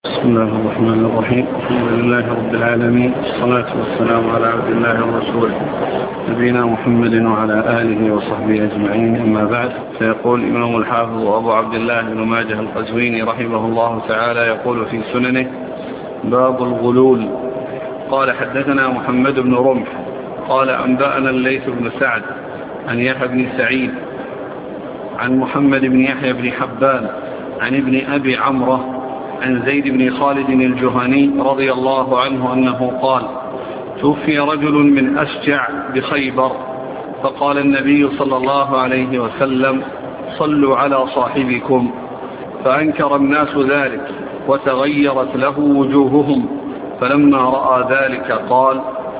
بسم الله الرحمن الرحيم. الحمد لله رب العالمين، والصلاة والسلام على عبد الله ورسوله نبينا محمد وعلى آله وصحبه أجمعين، أما بعد. فيقول الإمام الحافظ أبو عبد الله بن ماجه القزويني رحمه الله تعالى يقول في سننه: باب الغلول. قال: حدثنا محمد بن رمح قال: أنبأنا الليث بن سعد عن يحيى بن سعيد عن محمد بن يحيى بن حبان عن ابن أبي عمرة عن زيد بن خالد الجهني رضي الله عنه أنه قال: توفي رجل من أشجع بخيبر، فقال النبي صلى الله عليه وسلم: صلوا على صاحبكم. فأنكر الناس ذلك وتغيرت له وجوههم، فلما رأى ذلك قال: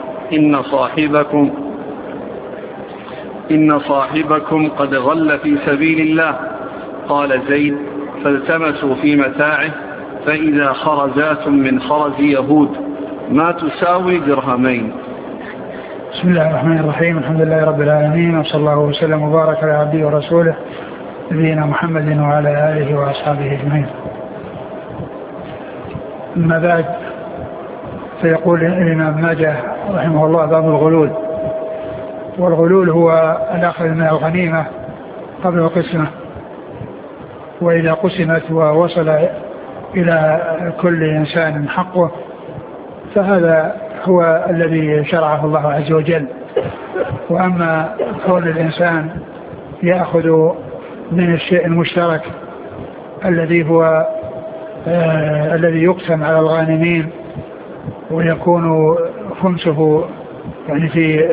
إن صاحبكم قد غل في سبيل الله. قال زيد: فالتمسوا في متاعه فإذا خرزات من خرز يهود ما تساوي درهمين. بسم الله الرحمن الرحيم. الحمد لله رب العالمين، وصلى الله وسلم وبارك على عبده ورسوله نبينا محمد وعلى آله وأصحابه أجمعين. أما بعد، فيقول الإمام ماجه رحمه الله: باب الغلول. والغلول هو الأخذ من الغنيمة قبل القسمة، وإذا قسمت ووصل إلى كل إنسان حقه، فهذا هو الذي شرعه الله عز وجل. وأما كون الإنسان يأخذ من الشيء المشترك الذي هو الذي يقسم على الغانمين، ويكون خمسه يعني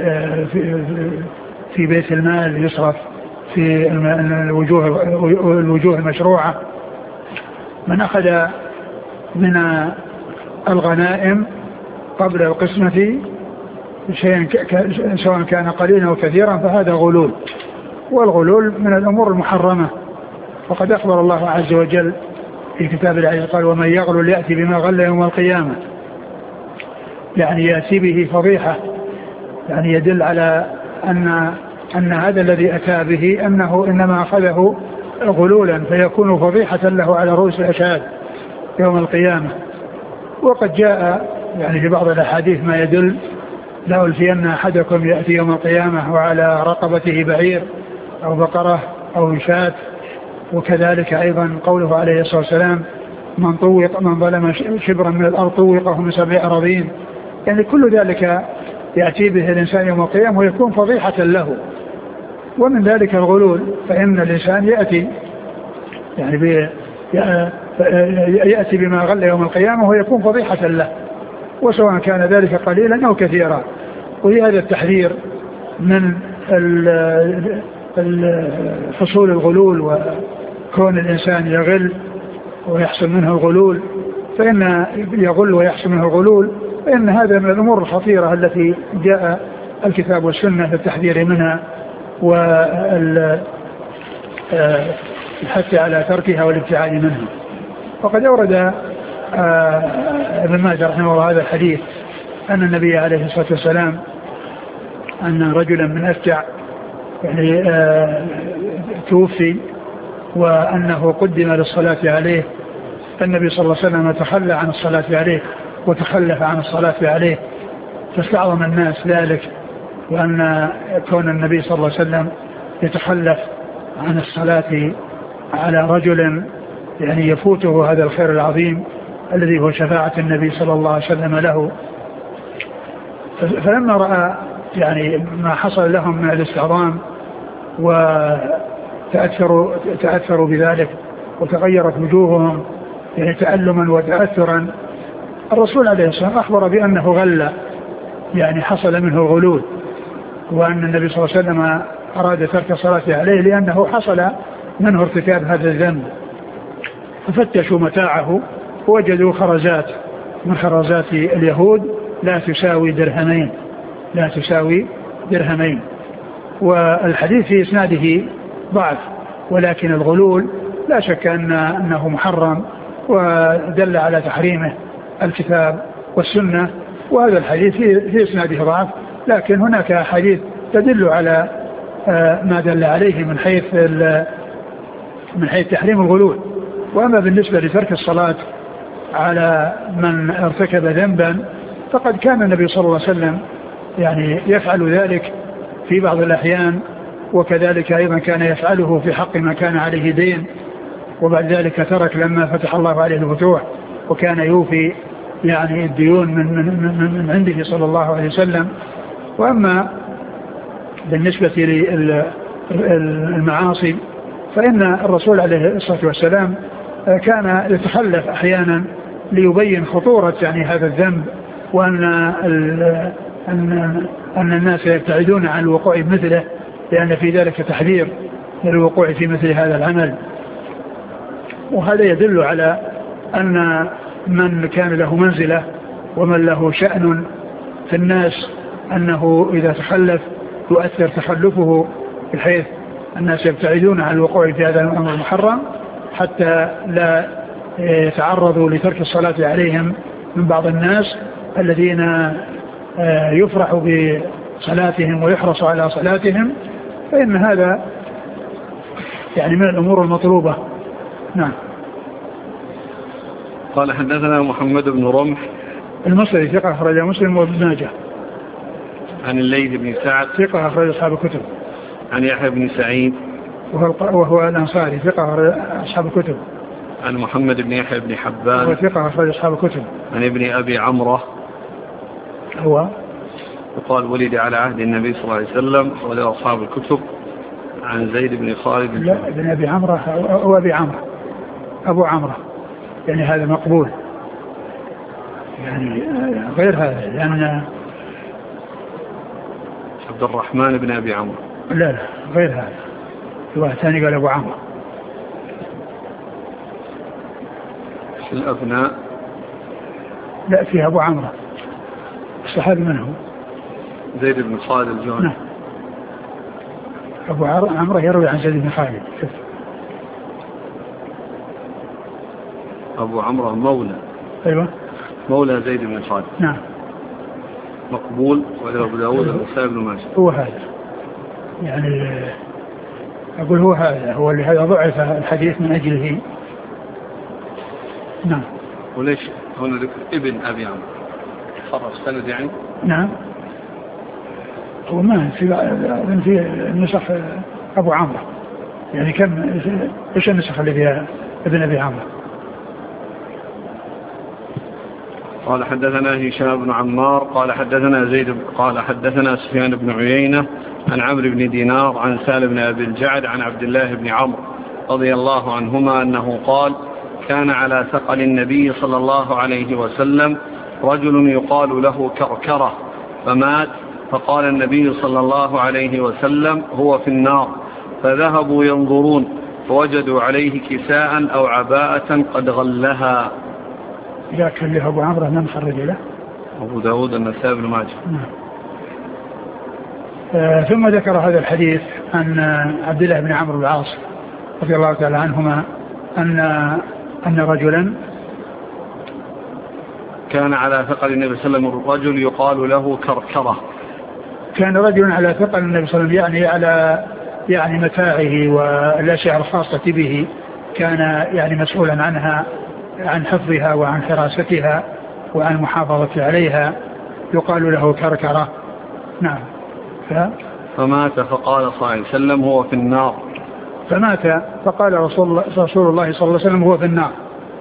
في بيت المال يصرف في الوجوه المشروعة. من أخذ من الغنائم قبل القسمة شيئا سواء كان قليلا أو كثيرا فهذا غلول، والغلول من الأمور المحرمة. وقد أخبر الله عز وجل في كتاب العزيز قال: ومن يغلل يأتي بما غل يوم القيامة، يعني يأتي به فضيحة، يعني يدل على أن هذا الذي أتى به أنه إنما أخذه غلولا، فيكون فضيحة له على رؤوس الأشهاد يوم القيامة. وقد جاء يعني في بعض الأحاديث ما يدل: لا ألفين أحدكم يأتي يوم القيامة وعلى رقبته بعير أو بقرة أو شاة. وكذلك أيضا قوله عليه الصلاة والسلام: من ظلم شبرا من الأرض طوقه من 7 أراضين. يعني كل ذلك يأتي به الإنسان يوم القيامة ويكون فضيحة له. ومن ذلك الغلول، فإن الإنسان يأتي بما غل يوم القيامة ويكون فضيحة له، وسواء كان ذلك قليلا أو كثيرا. وهذا التحذير من حصول الغلول، وكون الإنسان يغل ويحصل منه الغلول، فإن يغل ويحصل منه الغلول، فإن هذا من الأمور الخطيرة التي جاء الكتاب والسنة في التحذير منها والحث على تركها والابتعاد منها. وقد أورد ابن ماجه رحمه الله هذا الحديث أن النبي عليه الصلاة والسلام أن رجلا من أشجع يعني توفي، وأنه قدم للصلاة عليه، فالنبي صلى الله عليه وسلم تخلى عن الصلاة عليه وتخلف عن الصلاة عليه، فاستعظم الناس ذلك، وأن كون النبي صلى الله عليه وسلم يتخلف عن الصلاة على رجل يعني يفوته هذا الخير العظيم الذي هو شفاعة النبي صلى الله عليه وسلم له. فلما رأى يعني ما حصل لهم من الاستعظام وتأثروا بذلك وتغيرت وجوههم يعني تألما وتأثرا، الرسول عليه الصلاة والسلام أخبر بأنه غل، يعني حصل منه الغلول، وأن النبي صلى الله عليه وسلم أراد ترك الصلاة عليه لأنه حصل منه ارتكاب هذا الذنب. ففتشوا متاعه ووجدوا خرزات من خرزات اليهود لا تساوي درهمين. والحديث في إسناده ضعف، ولكن الغلول لا شك أنه محرم، ودل على تحريمه الكتاب والسنة. وهذا الحديث في إسناده ضعف، لكن هناك حديث تدل على ما دل عليه من حيث تحريم الغلول. وأما بالنسبة لترك الصلاة على من ارتكب ذنبا، فقد كان النبي صلى الله عليه وسلم يعني يفعل ذلك في بعض الأحيان، وكذلك أيضا كان يفعله في حق ما كان عليه دين، وبعد ذلك ترك لما فتح الله عليه الفتوح، وكان يوفي يعني الديون من عنده صلى الله عليه وسلم. وأما بالنسبة للمعاصي فإن الرسول عليه الصلاة والسلام كان يتخلف أحيانا ليبين خطورة يعني هذا الذنب، وأن أن الناس يبتعدون عن الوقوع بمثله، لأن في ذلك تحذير للوقوع في مثل هذا العمل. وهذا يدل على أن من كان له منزلة ومن له شأن في الناس أنه إذا تخلف يؤثر تخلفه بحيث الناس يبتعدون عن الوقوع في هذا الأمر المحرم حتى لا يتعرضوا لترك الصلاة عليهم من بعض الناس الذين يفرح بصلاتهم ويحرص على صلاتهم، فإن هذا يعني من الأمور المطلوبة. نعم. قال حدثنا محمد بن رمح المصري ثقة أخرج مسلم وابن ماجه. عن الليث بن سعد ثقة أخرج أصحاب الكتب. عن يحيى بن سعيد وهو الأنصاري ثقة أخرج أصحاب الكتب. عن محمد بن يحيى بن حبان وهو ثقة أخرج أصحاب الكتب. عن ابن أبي عمرة هو وقال ولد على عهد النبي صلى الله عليه وسلم وله أصحاب الكتب. عن زيد بن خالد لا ابن أبي عمرة هو أبي عمرة أبو عمرة، يعني هذا مقبول، يعني غير هذا لأن عبد الرحمن بن أبي عمرو. لا غير هذا، واحد ثاني قال أبو عمرو. في الأبناء لا فيها أبو عمرو. الصحابي من هو؟ زيد بن خالد الجهني. نعم. أبو عمرو يروي عن زيد بن خالد. أبو عمرو مولى. أيوة مولى زيد بن خالد. نعم. مقبول وله أبو داود والنسائي بن ماجه. هو هذا، يعني أقول هو هذا هو اللي هذا ضعف الحديث من أجله. نعم. وليش هنا ذكر ابن أبي عمرو خرج سند يعني؟ نعم. هو ما في النسخ أبو عمرو، يعني كم إيش النسخ اللي فيها ابن أبي عمرو؟ قال حدثنا هشام بن عمار قال حدثنا زيد قال حدثنا سفيان بن عيينة عن عمرو بن دينار عن سالم بن أبي الجعد عن عبد الله بن عمرو رضي الله عنهما أنه قال كان على ثقل النبي صلى الله عليه وسلم رجل يقال له كركرة فمات، فقال النبي صلى الله عليه وسلم هو في النار، فذهبوا ينظرون فوجدوا عليه كساء أو عباءة قد غلها. ذاك اللي أبو عمرو من خرج له؟ أبو داود النسائي بن ماجه. ثم ذكر هذا الحديث عن عبد الله بن عمرو بن العاص رضي الله تعالى عنهما أن رجلا كان على ثقل النبي صلى الله عليه وسلم رجل يقال له كركرة. كان رجل على ثقل النبي صلى الله عليه وسلم، يعني على يعني متاعه والأشياء الخاصة به، كان يعني مسؤولا عنها، عن حفظها وعن حراستها وعن محافظة عليها، يقال له كركرة. نعم. فمات فقال صلى الله عليه وسلم هو في النار. فمات فقال رسول الله صلى الله عليه وسلم هو في النار.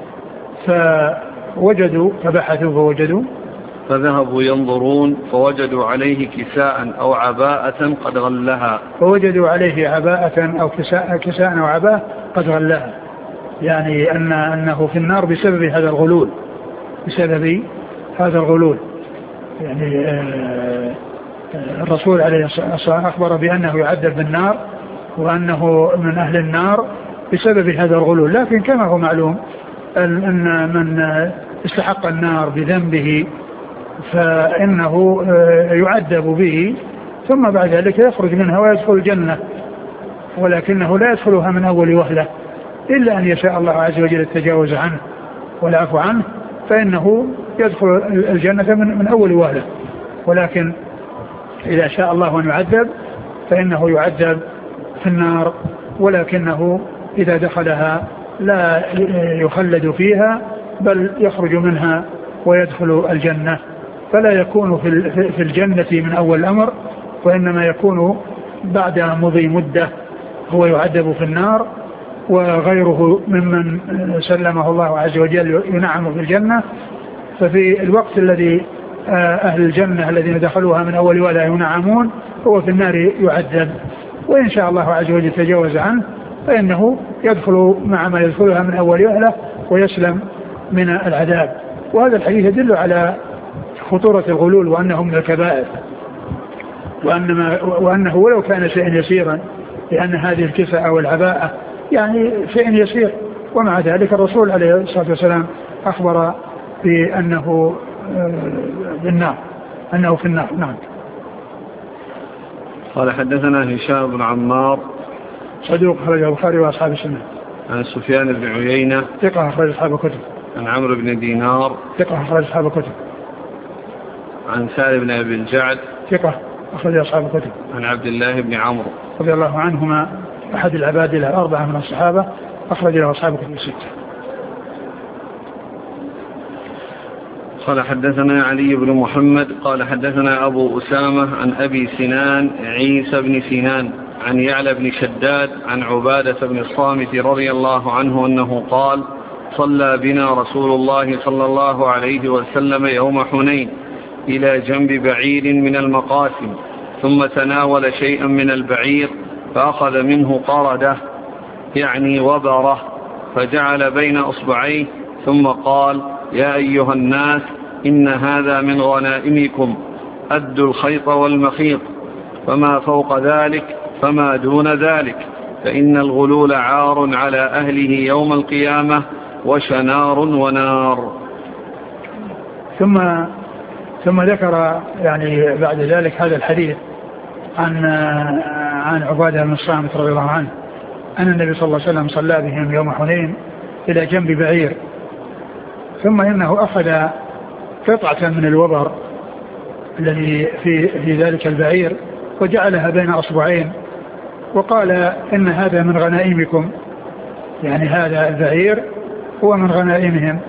فوجدوا فبحثوا فوجدوا فذهبوا ينظرون فوجدوا عليه كساء أو عباءة قد غلها. فوجدوا عليه عباءة أو كساء أو عباءة قد غلها، يعني أنه في النار بسبب هذا الغلول، بسبب هذا الغلول. يعني الرسول عليه الصلاة والسلام أخبر بأنه يعذب بالنار وأنه من أهل النار بسبب هذا الغلول، لكن كما هو معلوم أن من استحق النار بذنبه فإنه يعذب به ثم بعد ذلك يخرج منها ويدخل الجنة، ولكنه لا يدخلها من أول وهلة إلا أن يشاء الله عز وجل التجاوز عنه والعفو عنه، فإنه يدخل الجنة من أول وهلة. ولكن إذا شاء الله أن يعذب فإنه يعذب في النار، ولكنه إذا دخلها لا يخلد فيها بل يخرج منها ويدخل الجنة، فلا يكون في الجنة من أول الأمر، وإنما يكون بعد مضي مدة هو يعذب في النار، وغيره ممن سلمه الله عز وجل ينعم في الجنة. ففي الوقت الذي أهل الجنة الذين دخلوها من أول ولا ينعمون هو في النار يعذب، وإن شاء الله عز وجل تجاوز عنه فإنه يدخل مع ما يدخلها من أول وهلة ويسلم من العذاب. وهذا الحديث يدل على خطورة الغلول وأنه من الكبائر، وأنه ولو كان شيء يسيرا، لأن هذه الكساء والعباءة يعني شيء يسير، ومع ذلك الرسول عليه الصلاة والسلام أخبر بأنه بالنار، أنه في النار. نعم. قال حدثنا هشام بن عمار صدوق أخرجه البخاري وأصحاب السنة. عن سفيان بن عيينة ثقة أخرج أصحاب الكتب. عن عمرو بن دينار ثقة أخرج أصحاب الكتب. عن سالم بن أبي الجعد ثقة أخرج أصحاب الكتب. عن عبد الله بن عمرو رضي الله عنهما أحد العباد الأربعة من الصحابة، أخرج له أصحاب الكتب الستة. قال حدثنا علي بن محمد قال حدثنا أبو أسامة عن أبي سنان عيسى بن سنان عن يعلى بن شداد عن عبادة بن الصامت رضي الله عنه أنه قال: صلى بنا رسول الله صلى الله عليه وسلم يوم حنين إلى جنب بعير من المقاسم، ثم تناول شيئا من البعير فأخذ منه قردة يعني وبره، فجعل بين أصبعيه ثم قال: يا أيها الناس إن هذا من غنائمكم، أدوا الخيط والمخيط، فما فوق ذلك فما دون ذلك، فإن الغلول عار على أهله يوم القيامة وشنار ونار. ثم ذكر يعني بعد ذلك هذا الحديث عن عبادة بن الصامت رضي الله عنه أن النبي صلى الله عليه وسلم صلى بهم يوم حنين إلى جنب بعير، ثم إنه أخذ قطعة من الوبر الذي في ذلك البعير وجعلها بين أصبعين وقال: إن هذا من غنائمكم، يعني هذا البعير هو من غنائمهم.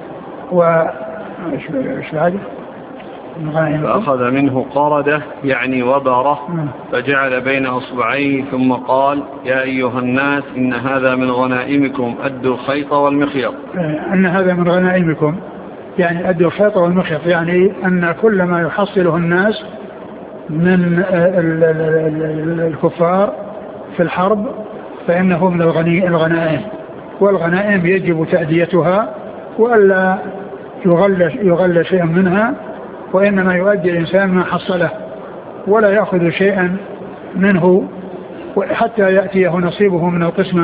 فأخذ منه قردة يعني وبره، فجعل بين أصبعيه ثم قال: يا أيها الناس إن هذا من غنائمكم، أدوا الخيط والمخيط. أن هذا من غنائمكم يعني أدوا الخيط والمخيط، يعني أن كل ما يحصله الناس من الكفار في الحرب فإنه من الغنائم، والغنائم يجب تأديتها وألا يغل شيئا منها، وإنما يؤدي الإنسان ما حصله ولا يأخذ شيئا منه حتى يأتيه نصيبه من القسمة،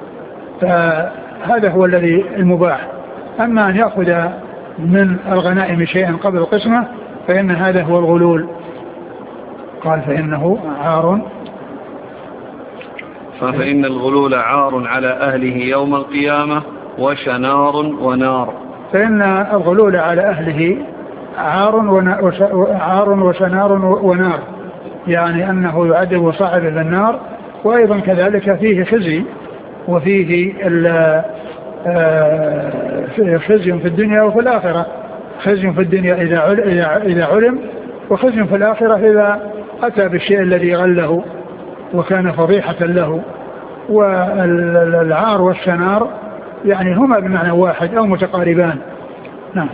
فهذا هو الذي المباح. أما أن يأخذ من الغنائم شيئا قبل القسمة فإن هذا هو الغلول. قال: فإنه عار، فإن الغلول عار على أهله يوم القيامة وشنار ونار. فإن الغلول على أهله عار وشنار ونار، يعني أنه يعذب صاحبه بالنار، وأيضا كذلك فيه خزي، وفيه خزي في الدنيا وفي الآخرة. خزي في الدنيا إذا علم، وخزي في الآخرة إذا أتى بالشيء الذي غله وكان فضيحة له. والعار والشنار يعني هما بمعنى واحد أو متقاربان. نعم.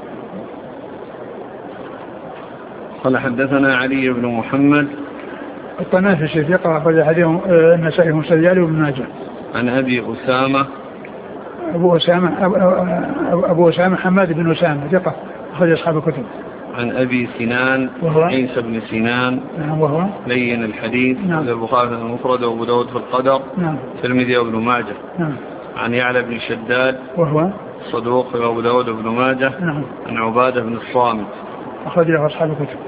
قال حدثنا علي بن محمد الطنافسي ثقة أخرج حديثه النسائي والسجالي وابن ماجه. عن أبي أسامة أبو أسامة حماد بن أسامة ثقة أخرج أصحاب الكتب. عن أبي سنان عيسى بن سنان وهو لين الحديث. البخاري المفرد وأبو داود في القدر. الترمذي وابن ماجه. عن يعلى بن شداد وهو صدوق وأبو داود وابن ماجه. عن عبادة بن الصامت أخرج له أصحاب الكتب.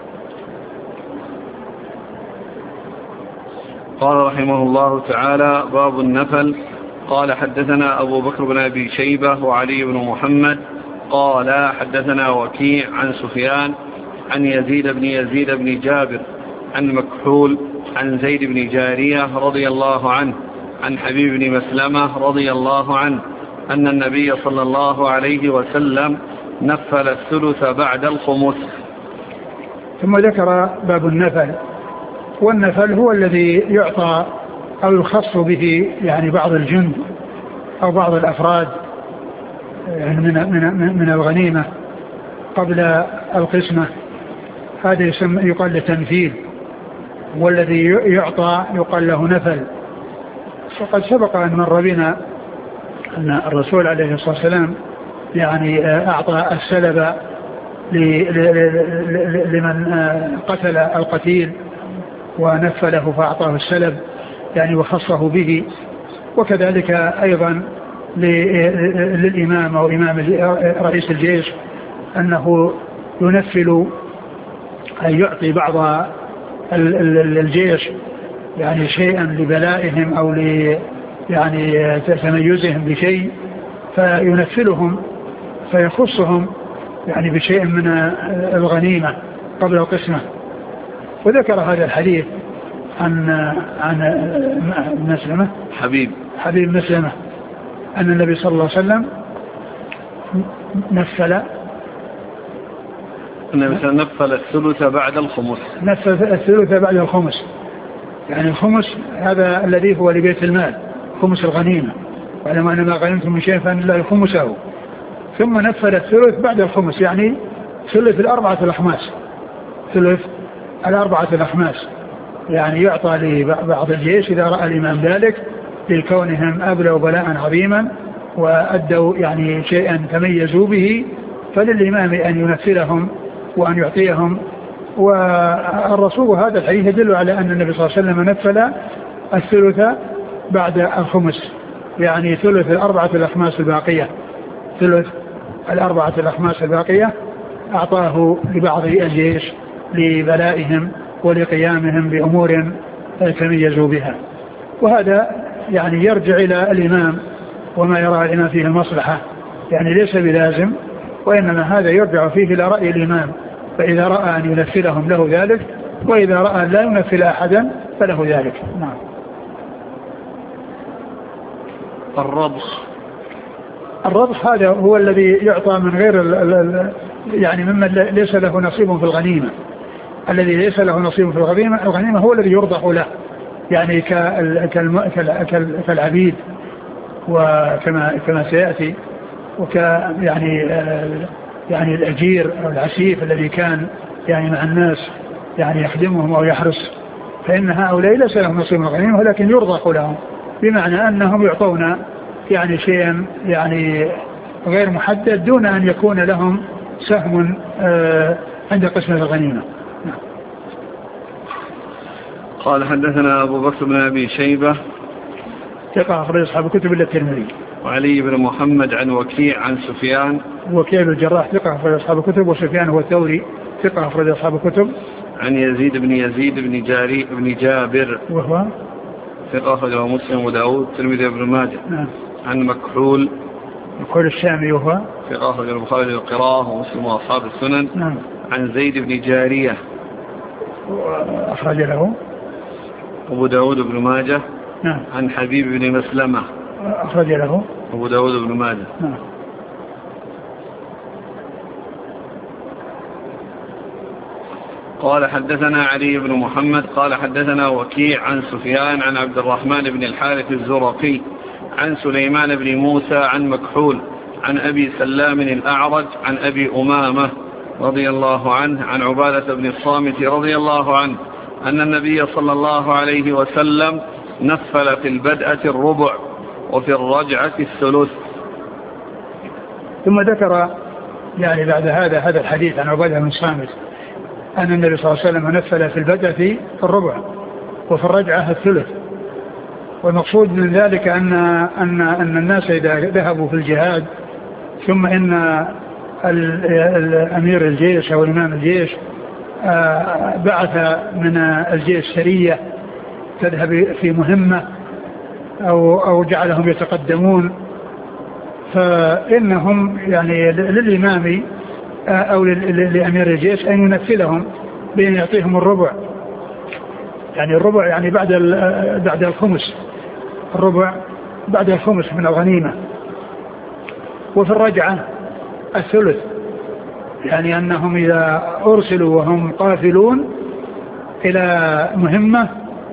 قال رحمه الله تعالى: باب النفل. قال حدثنا أبو بكر بن أبي شيبة وعلي بن محمد قال حدثنا وكيع عن سفيان عن يزيد بن جابر عن مكحول عن زيد بن جارية رضي الله عنه عن حبيب بن مسلمة رضي الله عنه أن النبي صلى الله عليه وسلم نفل الثلث بعد الخمس. ثم ذكر باب النفل، والنفل هو الذي يعطى أو يخص به يعني بعض الجند أو بعض الأفراد يعني من الغنيمة قبل القسمة، هذا يقال له تنفيذ، والذي يعطى يقال له نفل. وقد سبق أن مر بنا أن الرسول عليه الصلاة والسلام يعني أعطى السلب لمن قتل القتيل ونفله فأعطاه السلب يعني وخصه به، وكذلك أيضا للإمام أو إمام رئيس الجيش أنه ينفل أن يعطي بعض الجيش يعني شيئا لبلائهم أو يعني تميزهم بشيء، فينفلهم فيخصهم يعني بشيء من الغنيمة قبل القسمة. وذكر هذا الحديث عن مسلمة حبيب مسلمة أن النبي صلى الله عليه وسلم نفل الثلث بعد الخمس. نفل الثلث بعد الخمس، يعني الخمس هذا الذي هو لبيت المال، خمس الغنيمة، وعلما أن ما غنمتم من شيء فإن الله خمسه. ثم نفل الثلث بعد الخمس، يعني ثلث الأربعة الأخماس، ثلث الأربعة الأخماس، يعني يعطى لبعض الجيش إذا رأى الإمام ذلك لكونهم أبلوا بلاء عظيما وأدوا يعني شيئا تميزوا به، فللإمام أن ينفلهم وأن يعطيهم. والرسول هذا الحديث يدل على أن النبي صلى الله عليه وسلم نفل الثلث بعد الخمس، يعني ثلث الأربعة الأخماس الباقية، ثلث الأربعة الأخماس الباقية أعطاه لبعض الجيش لبلائهم ولقيامهم بأمور تميزوا بها. وهذا يعني يرجع إلى الإمام وما يرى الإمام فيه المصلحة، يعني ليس بلازم، وإنما هذا يرجع فيه إلى رأي الإمام، فإذا رأى أن ينفلهم له ذلك، وإذا رأى أن لا ينفل أحدا فله ذلك. نعم. الربح هذا هو الذي يعطى من غير يعني ممن ليس له نصيب في الغنيمة. الذي ليس له نصيب في الغنيمة هو الذي يرضح له، يعني كالعبيد وكما سيأتي، يعني الأجير أو العسيف الذي كان يعني مع الناس يعني يخدمهم أو يحرس، فإن هؤلاء ليس لهم نصيب من الغنيمة، ولكن يرضح لهم، بمعنى أنهم يعطون يعني شيئا يعني غير محدد دون أن يكون لهم سهم عند قسمة الغنيمة. قال حدثنا أبو بكر بن أبي شيبة ثقة أخرج أصحاب الكتب إلا الترمذي. وعلي بن محمد عن وكيع عن سفيان. وكيع الجراح ثقة أخرج أصحاب الكتب، وسفيان هو الثوري ثقة أخرج أصحاب الكتب. عن يزيد بن جابر وهو ثقة أخرجه مسلم وداود الترمذي بن ماجه. نعم. عن مكحول الشامي وهو ثقة أخرجه البخاري القراءة ومسلم وأصحاب السنن. نعم. عن زيد بن جارية أخرج له أبو داود بن ماجه. نعم. عن حبيب بن مسلمة أخرج له أبو داود بن ماجه. نعم. قال حدثنا علي بن محمد قال حدثنا وكيع عن سفيان عن عبد الرحمن بن الحارث الزرقي عن سليمان بن موسى عن مكحول عن أبي سلام الأعرج عن أبي أمامة رضي الله عنه عن عبادة بن الصامت رضي الله عنه أن النبي صلى الله عليه وسلم نفل في البدءة الربع وفي الرجعة الثلث. ثم ذكر يعني بعد هذا الحديث عن عبادة بن الصامت أن النبي صلى الله عليه وسلم نفل في البدءة الربع وفي الرجعة الثلث. والمقصود من ذلك أن الناس إذا ذهبوا في الجهاد ثم إن الأمير الجيش أو إمام الجيش بعث من الجيش سرية تذهب في مهمة أو جعلهم يتقدمون، فإنهم يعني للإمام أو لأمير الجيش أن ينفلهم بأن يعطيهم الربع، يعني الربع يعني بعد الخمس، الربع بعد الخمس من الغنيمة، وفي الرجعة الثلث، يعني أنهم إذا أرسلوا وهم قافلون إلى مهمة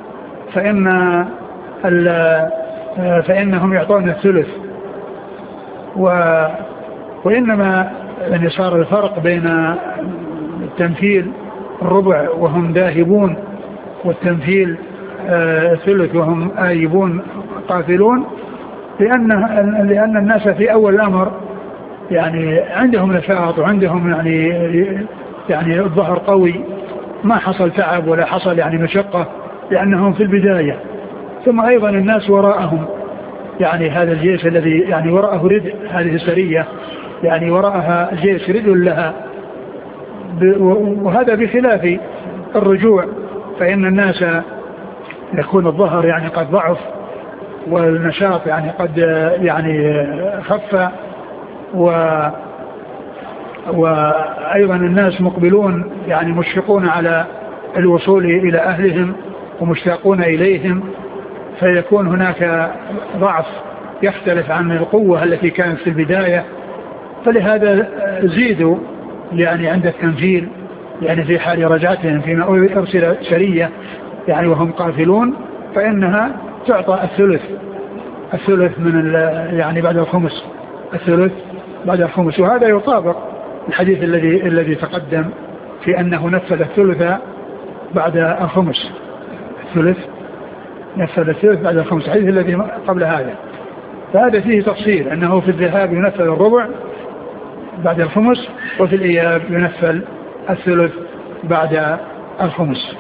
فإنهم يعطون الثلث. وإنما يعني صار الفرق بين التمثيل الربع وهم ذاهبون والتمثيل الثلث وهم آيبون قافلون، لأن الناس في أول الأمر يعني عندهم نشاط وعندهم يعني الظهر قوي، ما حصل تعب ولا حصل يعني مشقة لأنهم في البداية. ثم أيضا الناس وراءهم يعني هذا الجيش الذي يعني وراءه ردء، هذه السرية يعني وراءها الجيش ردء لها، وهذا بخلاف الرجوع، فإن الناس يكون الظهر يعني قد ضعف والنشاط يعني قد يعني خف، وأيضا الناس مقبلون يعني مشفقون على الوصول إلى أهلهم ومشتاقون إليهم، فيكون هناك ضعف يختلف عن القوة التي كانت في البداية. فلهذا زيدوا يعني عند التنزيل يعني في حال رجعتهم فيما أرسل سرية يعني وهم قافلون، فإنها تعطى الثلث من يعني بعد الخمس، الثلث بعد الخمس. وهذا يطابق الحديث الذي تقدم في أنه نفذ الثلث بعد الخمس، نفذ الثلث بعد الخمس، الحديث الذي قبل هذا. فهذا فيه تفصيل أنه في الذهاب ينفذ الربع بعد الخمس، وفي الإياب ينفذ الثلث بعد الخمس.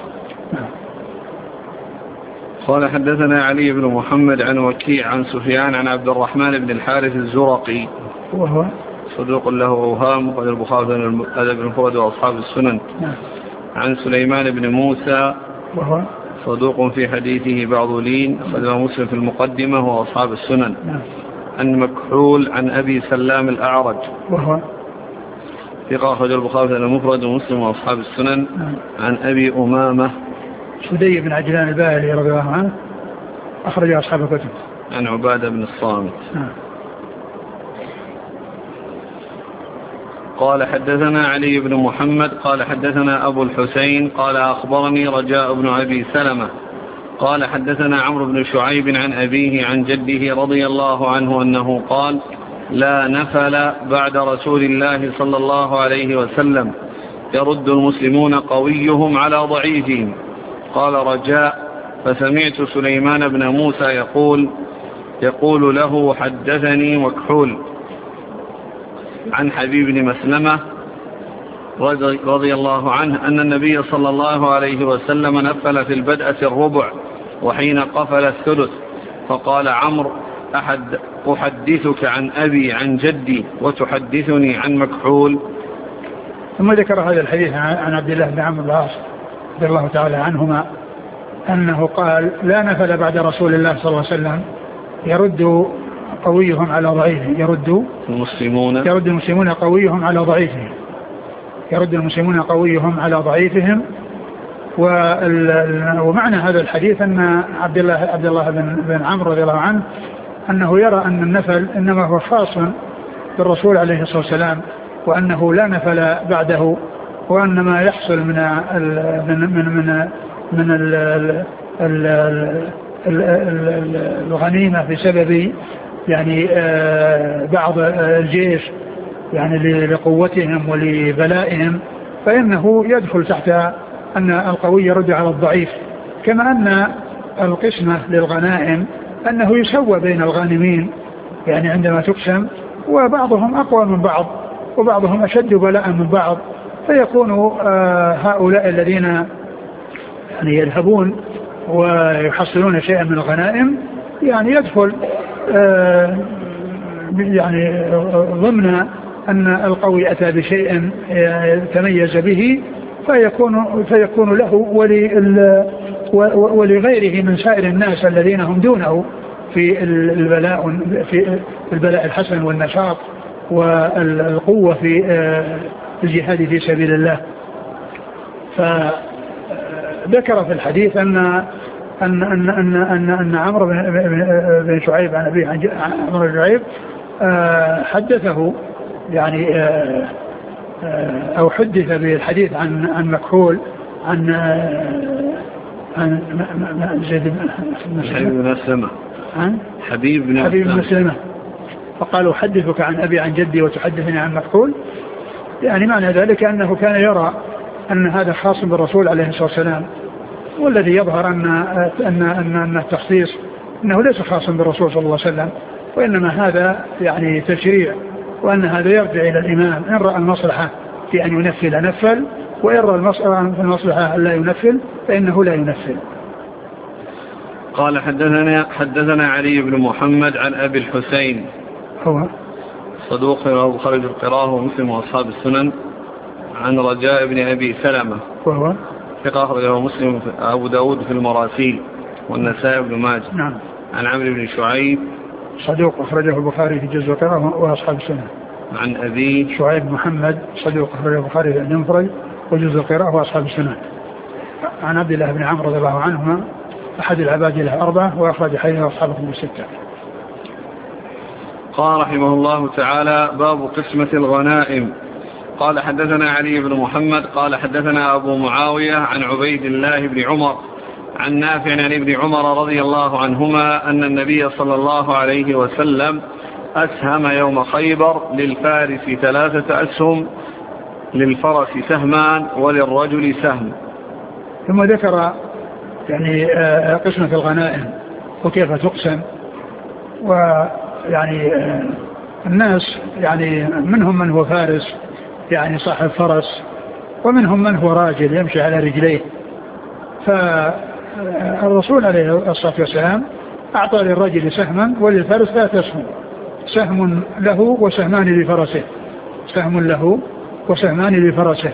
قال حدثنا علي بن محمد عن وكيع عن سفيان عن عبد الرحمن بن الحارث الزرقي وهو صدوق له أوهام، وقد البخاري في الأدب المفرد وأصحاب السنن. عن سليمان بن موسى وهو صدوق في حديثه بعض لين، أخرجه مسلم في المقدمة وأصحاب السنن. عن مكحول عن أبي سلام الأعرج وهو ثقة، أخرجه البخاري في المفرد ومسلم وأصحاب السنن. عن أبي أمامة سدي بن عجلان الباهلي رضي الله عنه، أخرج أصحاب الكتب. عن عبادة بن الصامت قال حدثنا علي بن محمد قال حدثنا أبو الحسين قال أخبرني رجاء بن أبي سلمة قال حدثنا عمرو بن شعيب عن أبيه عن جده رضي الله عنه أنه قال: لا نفل بعد رسول الله صلى الله عليه وسلم، يرد المسلمون قويهم على ضعيفهم. قال رجاء: فسمعت سليمان بن موسى يقول له: حدثني مكحول عن حبيب بن مسلمة رضي الله عنه أن النبي صلى الله عليه وسلم نفل في البدءة الربع وحين قفل الثلث. فقال عمرو: أحدثك عن أبي عن جدي وتحدثني عن مكحول. ثم ذكر هذا الحديث عن عبد الله بن عمرو بن العاص رضي الله تعالى عنهما أنه قال: لا نفل بعد رسول الله صلى الله عليه وسلم، يرد قويهم على ضعيفهم، يرد المسلمون قويهم على ضعيفهم، يرد المسلمون قويهم على ضعيفهم. ومعنى هذا الحديث أن عبد الله بن عمرو رضي الله عنه أنه يرى أن النفل إنما هو خاص بالرسول عليه الصلاة والسلام، وأنه لا نفل بعده، وأن ما يحصل من الغنيمة بسبب يعني بعض الجيش يعني لقوتهم ولبلائهم، فإنه يدخل تحت أن القوي يرد على الضعيف. كما أن القسمة للغنائم أنه يسوى بين الغانمين يعني عندما تقسم، وبعضهم أقوى من بعض وبعضهم أشد بلاء من بعض، فيكون هؤلاء الذين يعني يذهبون ويحصلون شيئا من الغنائم يعني يدخل يعني ضمن أن القوي أتى بشيء تميز به، فيكون له ولغيره من سائر الناس الذين هم دونه في البلاء الحسن والنشاط والقوة في الجهاد في سبيل الله. فذكر في الحديث أن عمرو بن شعيب عن أبيه عمرو بن شعيب حدثه يعني أو حدث بالحديث عن مكحول عن زيد بن مسلمة حبيب بن مسلمة فقالوا حدثك عن أبي عن جدي وتحدثني عن مكحول. يعني معنى ذلك أنه كان يرى أن هذا خاص بالرسول عليه الصلاة والسلام، والذي يظهر أن التخصيص أنه ليس خاصا بالرسول صلى الله عليه وسلم، وإنما هذا يعني تشريع، وأن هذا يرجع إلى الإمام إن رأى المصلحة في أن ينفل نفل، وإن رأى المصلحة أن لا ينفل فإنه لا ينفل. قال حدثنا علي بن محمد عن أبي الحسين هو صدوق أبو خالد القراءة ومسلم وأصحاب السنن، عن رجاء بن أبي سلمة وهو ثقة أخرجه مسلم أبو داود في المراسيل والنسائي بن ماجه. نعم. عن عمرو بن شعيب صدوق أخرجه البخاري في جزء القراءة وأصحاب السنن. عن أبي شعيب محمد صدوق أخرجه البخاري في المفرد وجزء القراءة وأصحاب السنن. عن عبد الله بن عمرو رضي الله عنهما أحد العباد له 4 وأخرج حديثه أصحابه 6. قال رحمه الله تعالى: باب قسمة الغنائم. قال حدثنا علي بن محمد قال حدثنا أبو معاوية عن عبيد الله بن عمر عن نافع عن ابن عمر رضي الله عنهما أن النبي صلى الله عليه وسلم أسهم يوم خيبر للفارس 3 أسهم، للفرس سهمان وللرجل سهم. ثم ذكر يعني قسمة الغنائم وكيف تقسم. ويعني الناس يعني منهم من هو فارس يعني صاحب فرس، ومنهم من هو راجل يمشي على رجليه. فالرسول عليه الصلاة والسلام أعطى للرجل سهما وللفارس 3 أسهم، سهم له وسهمان لفرسه، سهم له وسهمان لفرسه.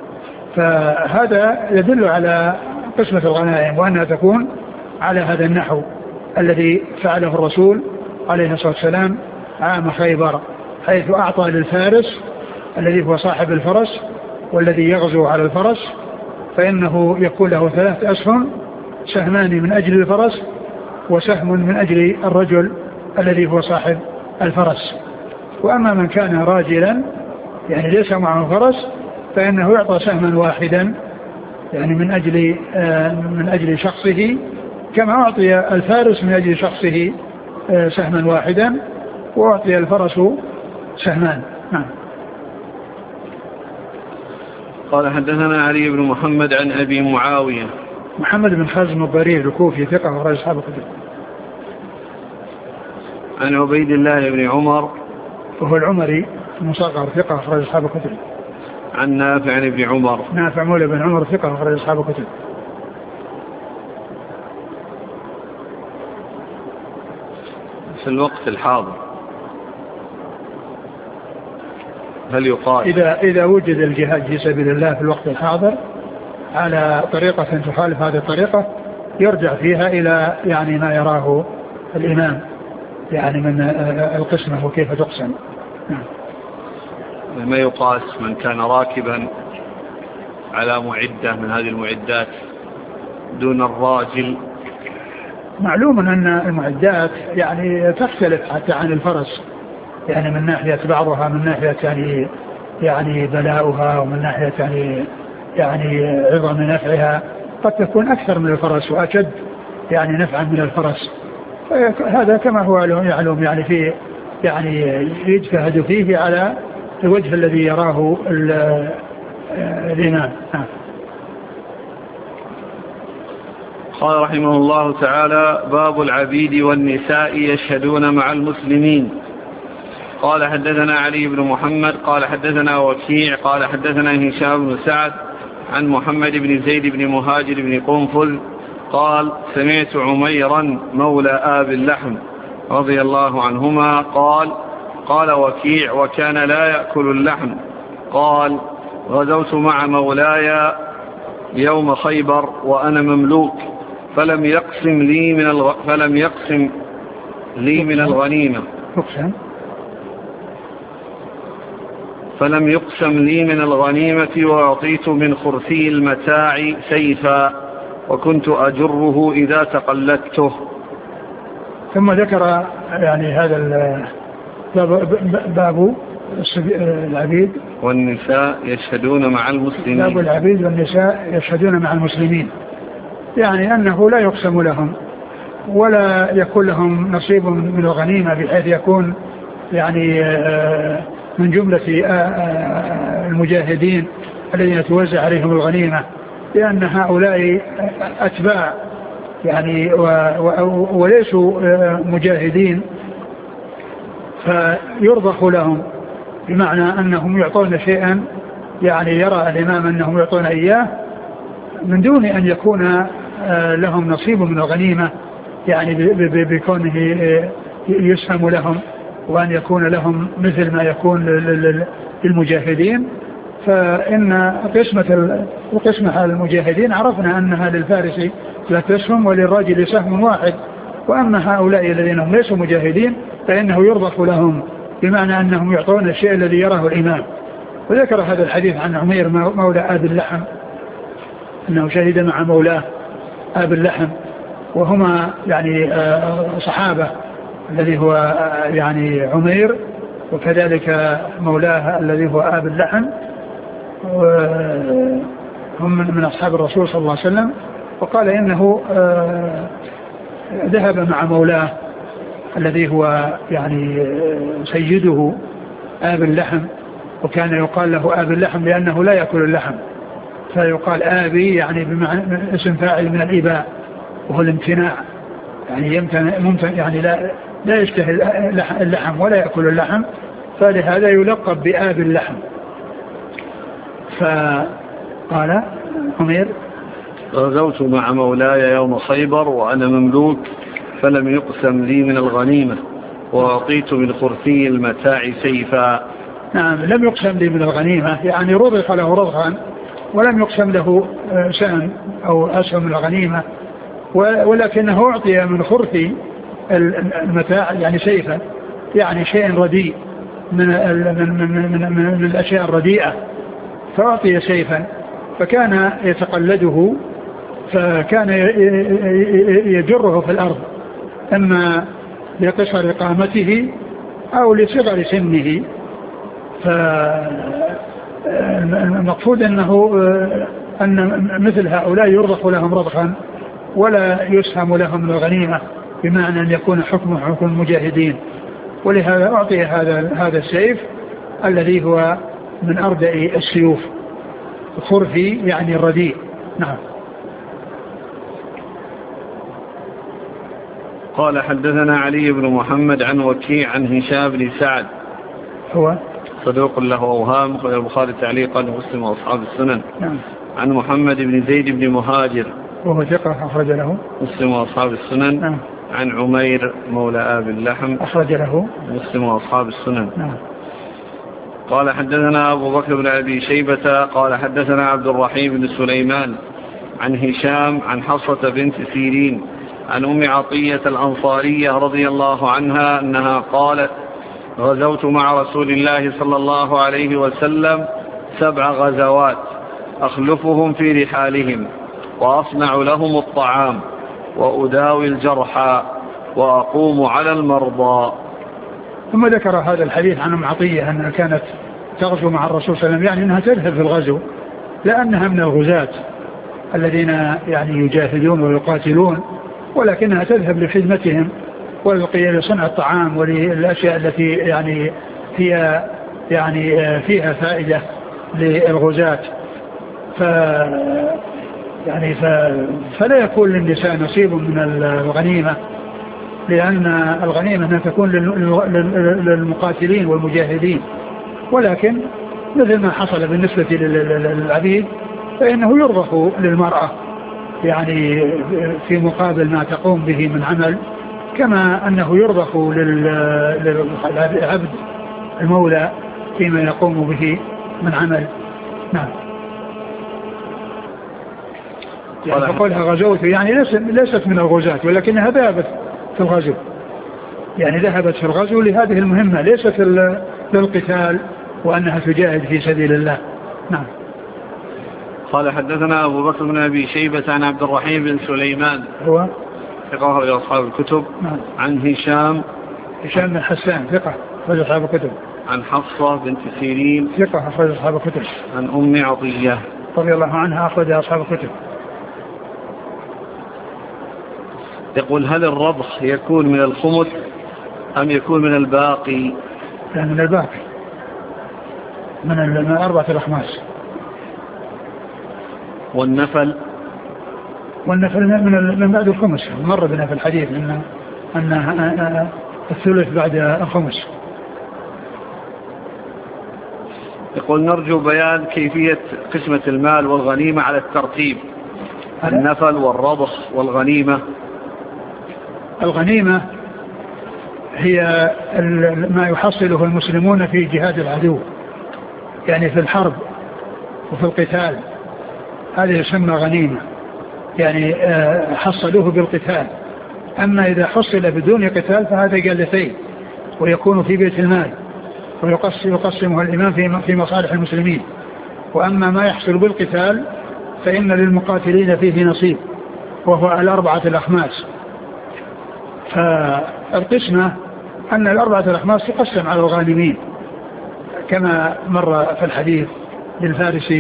فهذا يدل على قسمة الغنائم وأنها تكون على هذا النحو الذي فعله الرسول عليه الصلاة والسلام عام خيبر، حيث أعطى للفارس الذي هو صاحب الفرس والذي يغزو على الفرس فإنه يكون له 3 أسهم، سهمان من أجل الفرس وسهم من أجل الرجل الذي هو صاحب الفرس. وأما من كان راجلا يعني ليس معه فرس فإنه يعطى سهما واحدا يعني من أجل شخصه، كما أعطي الفارس من أجل شخصه سهما واحدا وأعطي الفرس سهمان. نعم. قال حدثنا علي بن محمد عن أبي معاوية محمد بن خازم الضرير الكوفي ثقة وخرج أصحاب الكتب. عن عبيد الله بن عمر وهو العمري المصغر ثقة وخرج أصحاب الكتب. عن نافع عن ابن عمر نافع مولى بن عمر ثقة وخرج أصحاب الكتب. في الوقت الحاضر هل يقال إذا وجد الجهاد في سبيل الله في الوقت الحاضر على طريقة تخالف هذه الطريقة يرجع فيها إلى يعني ما يراه الإمام يعني من القسمة وكيف تقسم. ما يقاس من كان راكبا على معدة من هذه المعدات دون الراجل؟ معلوم أن المعدات يعني تختلف حتى عن الفرس، يعني من ناحية بعضها من ناحية يعني بلاؤها، ومن ناحية يعني عظم نفعها قد تكون أكثر من الفرس وأشد يعني نفعا من الفرس. هذا كما هو يعلم يعني في يعني يجتهد فيه على الوجه الذي يراه الإمام. قال رحمه الله تعالى: باب العبيد والنساء يشهدون مع المسلمين. قال حدثنا علي بن محمد قال حدثنا وكيع قال حدثنا هشام بن سعد عن محمد بن زيد بن مهاجر بن قنفذ قال: سمعت عميرا مولى آب اللحم رضي الله عنهما قال وكيع: وكان لا يأكل اللحم. قال: غزوت مع مولاي يوم خيبر وأنا مملوك فلم يقسم لي من الغنيمة وأعطيت من خرثي المتاع سيفا وكنت أجره إذا تقلدته. ثم ذكر يعني هذا باب العبيد والنساء يشهدون مع المسلمين. باب العبيد والنساء يشهدون مع المسلمين، يعني أنه لا يقسم لهم ولا يكون لهم نصيب من الغنيمة بحيث يكون يعني من جملة المجاهدين الذين توزع عليهم الغنيمة، لأن هؤلاء أتباع يعني وليسوا مجاهدين، فيرضخ لهم بمعنى أنهم يعطون شيئا يعني يرى الإمام أنهم يعطون إياه من دون أن يكون لهم نصيب من الغنيمة، يعني بكونه يسهم لهم وأن يكون لهم مثل ما يكون للمجاهدين. فإن قسمة المجاهدين عرفنا أنها للفارس لا تسهم وللراجل سهم واحد، وأما هؤلاء الذين هم ليسوا مجاهدين فإنه يرضخ لهم بمعنى أنهم يعطون الشيء الذي يراه الإمام. وذكر هذا الحديث عن عمير مولى آب اللحم أنه شهد مع مولاه آب اللحم، وهما يعني صحابة، الذي هو يعني عمير وكذلك مولاه الذي هو آب اللحم، هم من أصحاب الرسول صلى الله عليه وسلم. وقال إنه ذهب مع مولاه الذي هو يعني سيده آب اللحم، وكان يقال له آب اللحم لأنه لا يأكل اللحم، فيقال آبي يعني بمعنى اسم فاعل من الإباء وهو الامتناع، يعني ممتن يعني لا يشتهي اللحم ولا يأكل اللحم، فلهذا يلقب بآب اللحم. فقال عمير غزوت مع مولاي يوم خيبر وأنا مملوك فلم يقسم لي من الغنيمة وأعطيت من خرفي المتاع سيفا. نعم، لم يقسم لي من الغنيمة، يعني رضخ له رضخا ولم يقسم له سهم أو أسهم من الغنيمة، ولكنه أعطي من خرفي المتاع يعني سيفا، يعني شيء رديء من الأشياء الرديئة، فأعطي سيفا فكان يتقلده، فكان يجره في الأرض أما لقصر قامته أو لصغر سنه. فالمقصود أن مثل هؤلاء يرضخ لهم رضخا ولا يسهم لهم من الغنيمة، بمعنى أن يكون حكم حكم المجاهدين. ولهذا أعطي هذا السيف الذي هو من أردأ السيوف، خرفي يعني الرديء. نعم. قال حدثنا علي بن محمد عن وكيع عن هشام بن سعد هو صدوق له أوهام، قال البخاري تعليقا ومسلم وأصحاب السنن. نعم. عن محمد بن زيد بن مهاجر وهو ثقة أخرج له مسلم وأصحاب السنن. نعم. عن عمير مولى آب اللحم أخرج له مسلم وأصحاب السنن. نعم. قال حدثنا أبو بكر بن أبي شيبة قال حدثنا عبد الرحيم بن سليمان عن هشام عن حصة بنت سيرين عن أم عطية الأنصارية رضي الله عنها أنها قالت غزوت مع رسول الله صلى الله عليه وسلم 7 غزوات أخلفهم في رحالهم وأصنع لهم الطعام وأداوي الجرحى وأقوم على المرضى. ثم ذكر هذا الحديث عن أم عطية أنها كانت تغزو مع الرسول صلى الله عليه وسلم، يعني أنها تذهب في الغزو لأنها من الغزاة الذين يعني يجاهدون ويقاتلون، ولكنها تذهب لخدمتهم ولصنع الطعام وللأشياء التي يعني هي يعني فيها فائدة للغزاة. فلا يكون للنساء نصيب من الغنيمة، لأن الغنيمة أنها تكون للمقاتلين والمجاهدين، ولكن مثل ما حصل بالنسبة للعبيد فإنه يرضخ للمرأة يعني في مقابل ما تقوم به من عمل، كما أنه يرضخ للعبد المولى فيما يقوم به من عمل. نعم. يعني فقولها غزوت يعني ليست من الغزاة، ولكنها ذهبت في الغزو، يعني ذهبت في الغزو لهذه المهمة، ليست للقتال وأنها تجاهد في سبيل الله. نعم. قال حدثنا أبو بكر بن أبي شيبة عن عبد الرحيم بن سليمان هو ثقة إلى أصحاب الكتب. نعم. عن هشام بن حسان ثقة أخرج أصحاب الكتب. عن حفصة بنت سيرين ثقة أخرج أصحاب الكتب. عن أم عطية رضي الله عنها أخرج أصحاب الكتب. يقول هل الرضخ يكون من الخمس أم يكون من الباقي؟ لا من الباقي، من 4 الأخماس. والنفل من بعد الخمس، مر بنا في الحديث أن الثلث بعد الخمس. يقول نرجو بيان كيفية قسمة المال والغنيمة على الترتيب، النفل والرضخ والغنيمة. الغنيمة هي ما يحصله المسلمون في جهاد العدو، يعني في الحرب وفي القتال، هذه يسمى غنيمة، يعني حصلوه بالقتال. أما إذا حصل بدون قتال فهذا جالتين ويكون في بيت المال ويقسمه الإمام في مصالح المسلمين. وأما ما يحصل بالقتال فإن للمقاتلين فيه نصيب وهو 4 الأخماس. فالقسمة أن 4 الأخماس تقسم على الغانمين كما مر في الحديث، للفارس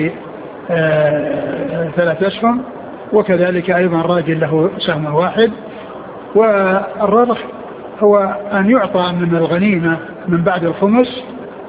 3 أسهم، وكذلك أيضا راجل له سهم واحد. والرضخ هو أن يعطى من الغنيمة من بعد الخمس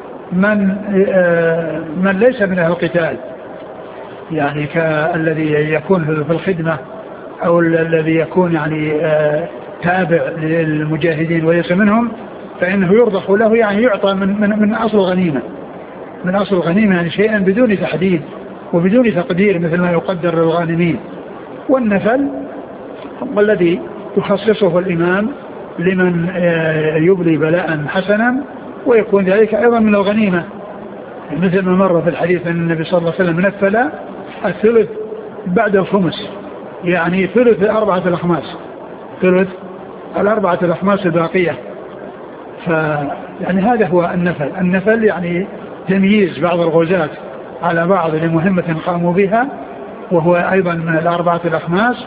من ليس من أهل القتال، يعني كالذي يكون في الخدمة أو الذي يكون يعني تابع للمجاهدين وليس منهم، فإنه يرضخ له، يعني يعطى من أصل الغنيمة، من أصل الغنيمة، يعني شيئا بدون تحديد وبدون تقدير مثل ما يقدر للغانمين. والنفل والذي يخصصه الإمام لمن يبلي بلاء حسنا ويكون ذلك أيضا من الغنيمة، مثل ما مر في الحديث أن النبي صلى الله عليه وسلم نفل الثلث بعد الخمس، يعني ثلث 4 الأخماس، ثلث 4 الأخماس الباقية. يعني هذا هو النفل. النفل يعني تمييز بعض الغزاة على بعض لمهمة قاموا بها، وهو أيضا من 4 الأخماس.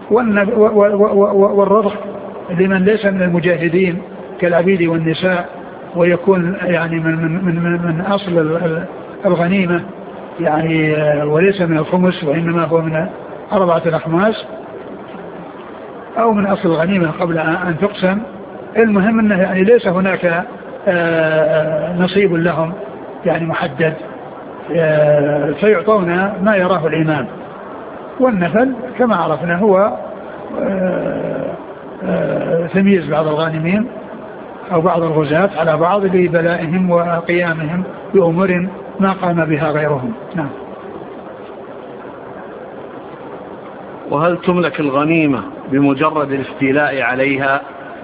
والرضخ لمن ليس من المجاهدين كالعبيد والنساء، ويكون يعني من أصل الغنيمة، يعني وليس من الخمس وإنما هو من 4 الأخماس أو من أصل الغنيمة قبل أن تقسم. المهم أنه يعني ليس هناك نصيب لهم يعني محدد، فيعطون ما يراه الإمام. والنفل كما عرفنا هو تمييز بعض الغانمين أو بعض الغزاة على بعض لبلائهم وقيامهم بأمور ما قام بها غيرهم. نعم. وهل تملك الغنيمة بمجرد الاستيلاء عليها؟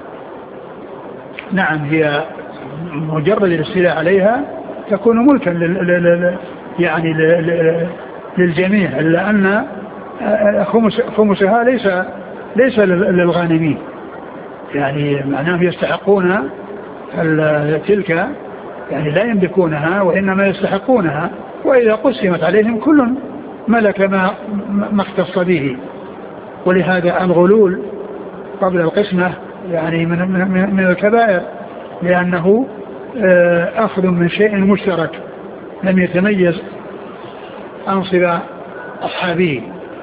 نعم، هي مجرد الاستيلاء عليها تكون ملكا يعني للجميع، إلا أن خمسها ليس للغانمين، يعني معناه يستحقون تلك، يعني لا يملكونها وإنما يستحقونها، وإذا قسمت عليهم كل ملك ما اختص به. ولهذا الغلول قبل القسمة يعني من الكبائر، لأنه أخذ من شيء مشترك لم يتميز أنصب أصحابه.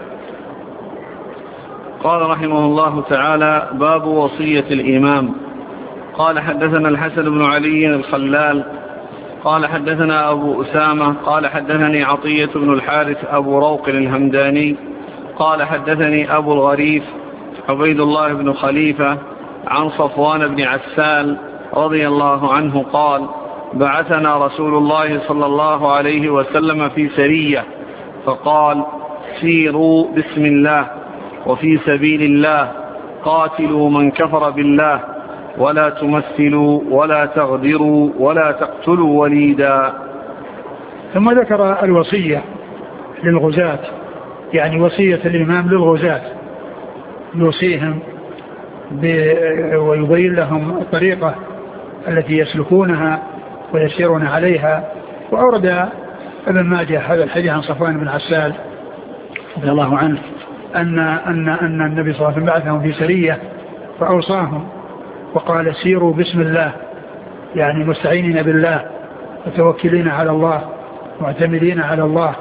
قال رحمه الله تعالى: باب وصية الإمام. قال حدثنا الحسن بن علي الخلال قال حدثنا أبو أسامة قال حدثني عطية بن الحارث أبو روق الهمداني قال حدثني أبو الغريف عبيد الله بن خليفة عن صفوان بن عسال رضي الله عنه قال: بعثنا رسول الله صلى الله عليه وسلم في سرية، فقال: سيروا بسم الله وفي سبيل الله، قاتلوا من كفر بالله، ولا تمثلوا ولا تغدروا ولا تقتلوا وليدا. ثم ذكر الوصية للغزاة، يعني وصية الإمام للغزاة، يوصيهم ويبين لهم الطريقة التي يسلكونها ويسيرون عليها. وأورد ابن ماجه هذا الحديث عن صفوان بن عسال رضي الله عنه أن النبي صلى الله عليه وسلم بعثهم في سرية فأوصاهم وقال: سيروا بسم الله يعني مستعينين بالله متوكلين على الله معتمدين على الله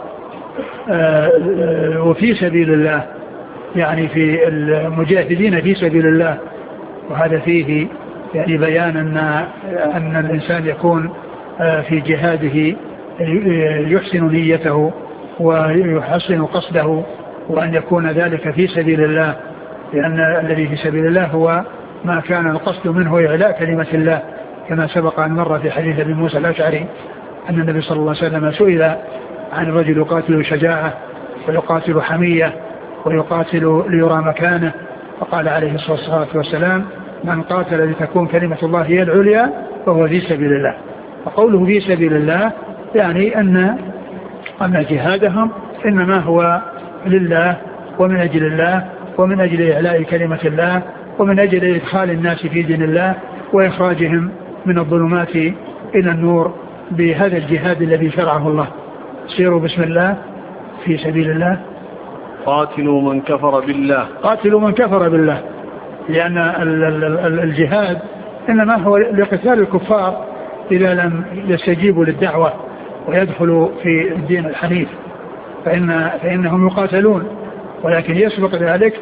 وفي سبيل الله، يعني في المجاهدين في سبيل الله. وهذا فيه يعني بيان أن الإنسان يكون في جهاده يحسن نيته ويحسن قصده، وأن يكون ذلك في سبيل الله، لأن الذي في سبيل الله هو ما كان القصد منه إعلاء كلمة الله، كما سبق أن مر في حديث ابي موسى الأشعري أن النبي صلى الله عليه وسلم سئل عن الرجل يقاتل شجاعة ويقاتل حمية ويقاتل ليرى مكانه، فقال عليه الصلاة والسلام: من قاتل لتكون كلمة الله هي العليا فهو في سبيل الله. وقوله في سبيل الله يعني أن جهادهم إنما هو لله ومن أجل الله ومن أجل إعلاء كلمة الله ومن أجل إدخال الناس في دين الله وإخراجهم من الظلمات إلى النور بهذا الجهاد الذي شرعه الله. سيروا بسم الله في سبيل الله. قاتلوا من كفر بالله. قاتلوا من كفر بالله، لأن الجهاد إنما هو لقتال الكفار إذا لم يستجيبوا للدعوة ويدخلوا في الدين الحنيف فإنهم يقاتلون، ولكن يسبق ذلك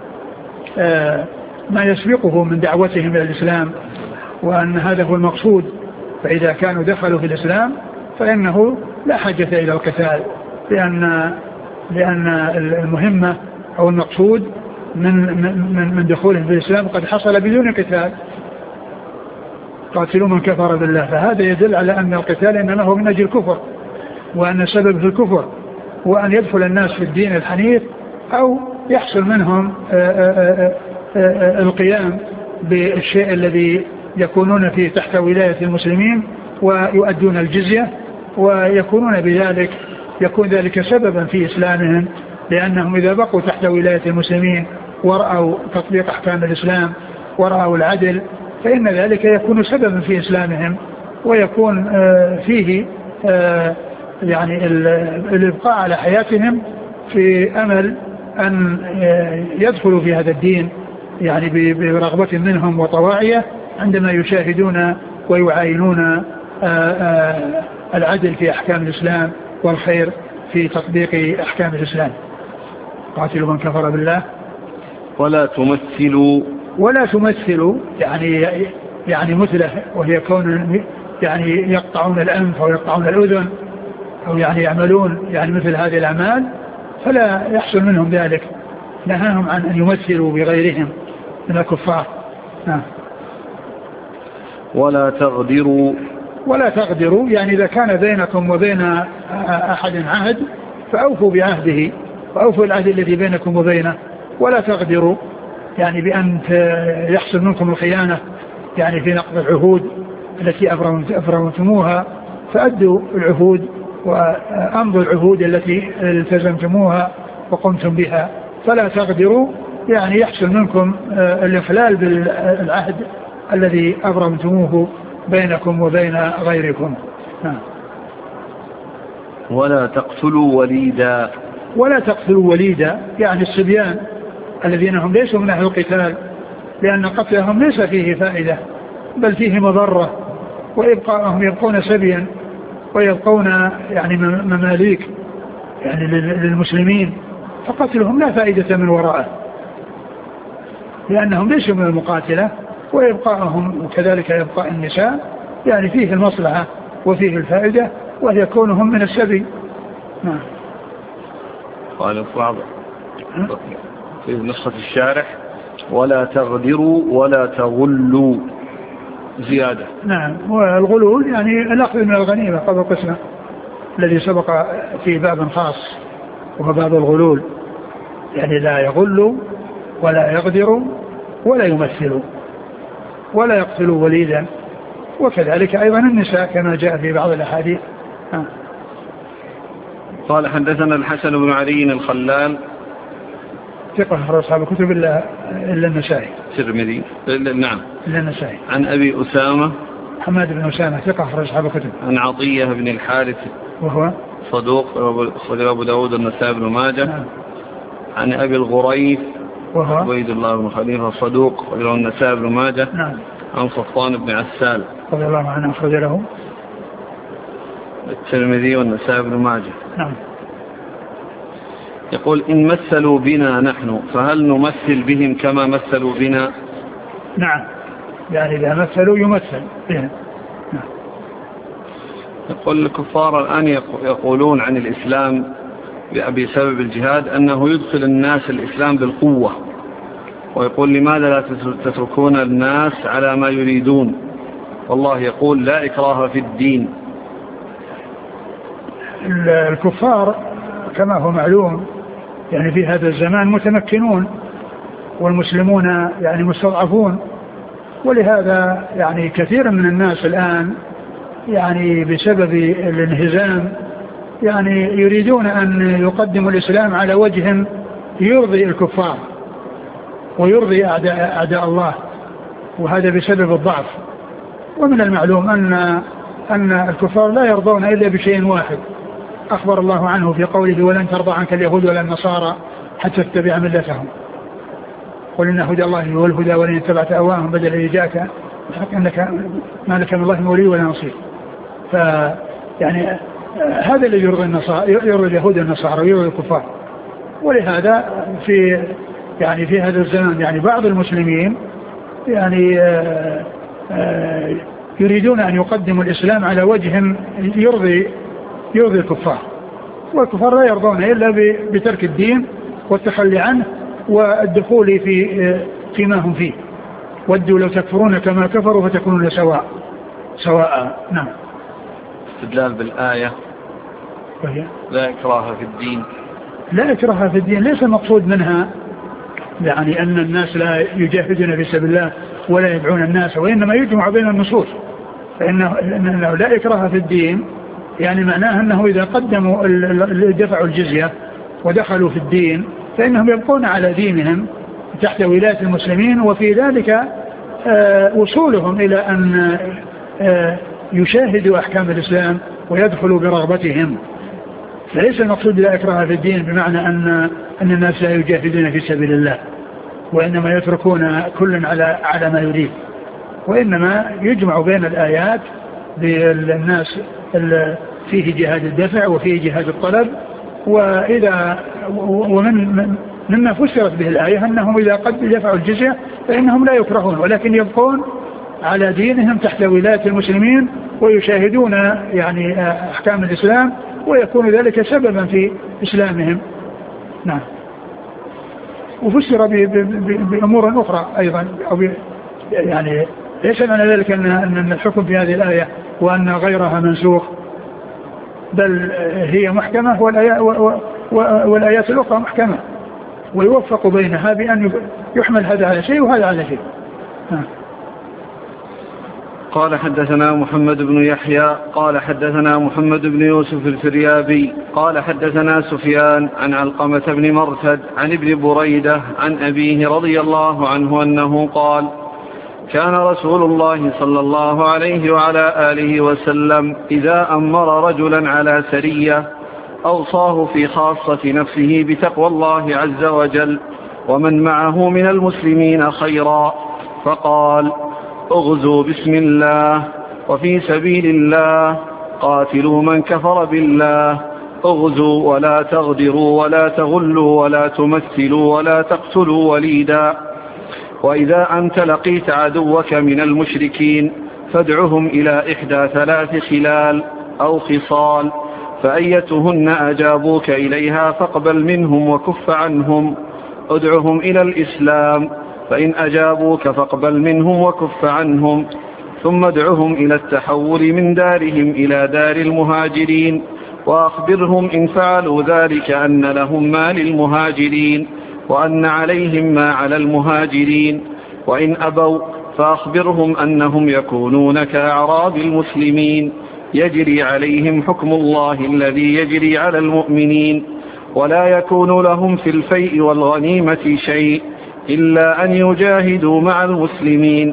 ما يسبقه من دعوتهم إلى الإسلام، وأن هذا هو المقصود. فإذا كانوا دخلوا في الإسلام فإنه لا حاجة إلى القتال، لأن المهمة أو المقصود من دخولهم في الإسلام قد حصل بدون قتال. قاتلوا من كفر بالله، فهذا يدل على أن القتال إنما هو من أجل الكفر، وأن السبب في الكفر وأن يدخل الناس في الدين الحنيف أو يحصل منهم القيام بالشيء الذي يكونون فيه تحت ولاية المسلمين ويؤدون الجزية، ويكونون بذلك يكون ذلك سببا في إسلامهم، لأنهم إذا بقوا تحت ولاية المسلمين ورأوا تطبيق أحكام الإسلام ورأوا العدل فإن ذلك يكون سببا في إسلامهم، ويكون فيه يعني الإبقاء على حياتهم في أمل أن يدخلوا في هذا الدين يعني برغبة منهم وطواعية عندما يشاهدون ويعاينون العدل في أحكام الإسلام والخير في تطبيق أحكام الإسلام. قاتلوا من كفر بالله ولا تمثلوا يعني مثله، وهي كون يعني يقطعون الأنف أو يقطعون الأذن أو يعني يعملون يعني مثل هذه الأعمال، فلا يحصل منهم ذلك. نهاهم عن أن يمثلوا بغيرهم من الكفار. ولا تغدروا يعني إذا كان بينكم وبين أحد عهد فأوفوا بعهده وأوفوا العهد الذي بينكم وبينه. ولا تغدروا يعني بأن يحصل منكم الخيانة يعني في نقض العهود التي أبرمتموها، فأدوا العهود وأمضوا العهود التي التزمتموها وقمتم بها. فلا تغدروا يعني يحصل منكم الإخلال بالعهد الذي أبرمتموه بينكم وبين غيركم. ولا تقتلوا وليدا يعني الصبيان الذين هم ليسوا من أهل القتال، لأن قتلهم ليس فيه فائدة بل فيه مضرة، وإبقاءهم يبقون سبيا ويبقون يعني مماليك يعني للمسلمين، فقتلهم لا فائدة من وراءه لأنهم ليسوا من المقاتلة، وإبقاءهم وكذلك إبقاء النساء يعني فيه المصلحة وفيه الفائدة وهي كونهم من السبي. قال بعض في نسخة الشارح ولا تغدروا ولا تغلوا زيادة. نعم، والغلول يعني الأخذ من الغنيمة قبل القسمة الذي سبق في باب خاص وهو باب الغلول، يعني لا يغلوا ولا يغدروا ولا يمثلوا ولا يقتلوا وليدا، وكذلك أيضا النساء كما جاء في بعض الأحاديث. قال حدثنا الحسن بن علي الخلال ثقة أصحاب الكتب إلا النسائي. الترمذي نعم إلا النسائي. عن أبي أسامة حماد بن أسامة ثقة أصحاب الكتب. عن عطية بن الحارث وهو صدوق أخرجه أبو داود والنسائي بن ماجه. نعم. عن أبي الغريث وهو عبيد الله بن خليفة صدوق أخرجه النسائي بن ماجه. نعم. عن صفوان بن عسال رضي الله عنه أخرج له الترمذي والنسائي بن ماجه. نعم. يقول إن مثلوا بنا نحن فهل نمثل بهم كما مثلوا بنا؟ نعم، يعني إذا مثلوا يمثل بهم. نعم. يقول الكفار الآن يقولون عن الإسلام بسبب الجهاد أنه يدخل الناس الإسلام بالقوة، ويقول لماذا لا تتركون الناس على ما يريدون، والله يقول لا إكراه في الدين. الكفار كما هو معلوم يعني في هذا الزمان متمكنون، والمسلمون يعني مستضعفون، ولهذا يعني كثير من الناس الآن يعني بسبب الانهزام يعني يريدون أن يقدموا الإسلام على وجه يرضي الكفار ويرضي أعداء الله، وهذا بسبب الضعف. ومن المعلوم أن الكفار لا يرضون إلا بشيء واحد أخبر الله عنه في قوله ولن ترضى عنك اليهود ولا النصارى حتى تتبع ملتهم، قل إن هدى الله هو الهدى ولن اتبعت أهواءهم بدل الذي جاءك أنك ما لك من الله من ولي ولا نصير. فيعني هذا الذي يرضي اليهود والنصارى ويرضي الكفار. ولهذا في هذا الزمان يعني بعض المسلمين يعني يريدون أن يقدموا الإسلام على وجه يرضي الكفار، والكفار لا يرضون إلا بترك الدين والتخلي عنه والدخول فيما هم فيه. ودوا لو تكفرون كما كفروا فتكونون سواء. نعم. استدلال بالآية وهي لا إكراه في الدين. لا إكراه في الدين ليس المقصود منها يعني أن الناس لا يجاهدون في سبيل الله ولا يدعون الناس، وإنما يجمع بين النصوص، فإنه لا إكراه في الدين يعني معناه أنه إذا قدموا دفعوا الجزية ودخلوا في الدين فإنهم يبقون على دينهم تحت ولاية المسلمين، وفي ذلك وصولهم إلى أن يشاهدوا أحكام الإسلام ويدخلوا برغبتهم. فليس المقصود لا إكراه في الدين بمعنى أن الناس لا يجاهدون في سبيل الله، وإنما يتركون كل على ما يريد، وإنما يجمع بين الآيات بالناس فيه جهاد الدفع وفيه جهاد الطلب. مما فسرت به الآية أنهم إذا قد دفعوا الجزية فإنهم لا يكرهون، ولكن يبقون على دينهم تحت ولاية المسلمين ويشاهدون يعني أحكام الإسلام، ويكون ذلك سببا في إسلامهم. نعم. وفسر بأمور أخرى أيضا، يعني ليس معنى ذلك أن الحكم في هذه الآية وأن غيرها منسوخ، بل هي محكمة والآيات الأخرى محكمة، ويوفق بينها بأن يحمل هذا على شيء وهذا على شيء. قال حدثنا محمد بن يحيى قال حدثنا محمد بن يوسف الفريابي قال حدثنا سفيان عن علقمة بن مرثد عن ابن بريدة عن أبيه رضي الله عنه أنه قال كان رسول الله صلى الله عليه وعلى آله وسلم إذا أمر رجلا على سرية أوصاه في خاصة نفسه بتقوى الله عز وجل ومن معه من المسلمين خيرا، فقال اغزوا بسم الله وفي سبيل الله، قاتلوا من كفر بالله، اغزوا ولا تغدروا ولا تغلوا ولا تمثلوا ولا تقتلوا وليدا، وإذا أنت لقيت عدوك من المشركين فادعهم إلى إحدى 3 خلال أو خصال، فأيتهن أجابوك إليها فاقبل منهم وكف عنهم، ادعهم إلى الإسلام، فإن أجابوك فاقبل منهم وكف عنهم، ثم ادعهم إلى التحول من دارهم إلى دار المهاجرين، وأخبرهم إن فعلوا ذلك أن لهم ما للمهاجرين وأن عليهم ما على المهاجرين، وإن أبوا فأخبرهم أنهم يكونون كأعراب المسلمين يجري عليهم حكم الله الذي يجري على المؤمنين، ولا يكون لهم في الفيء والغنيمة شيء إلا أن يجاهدوا مع المسلمين،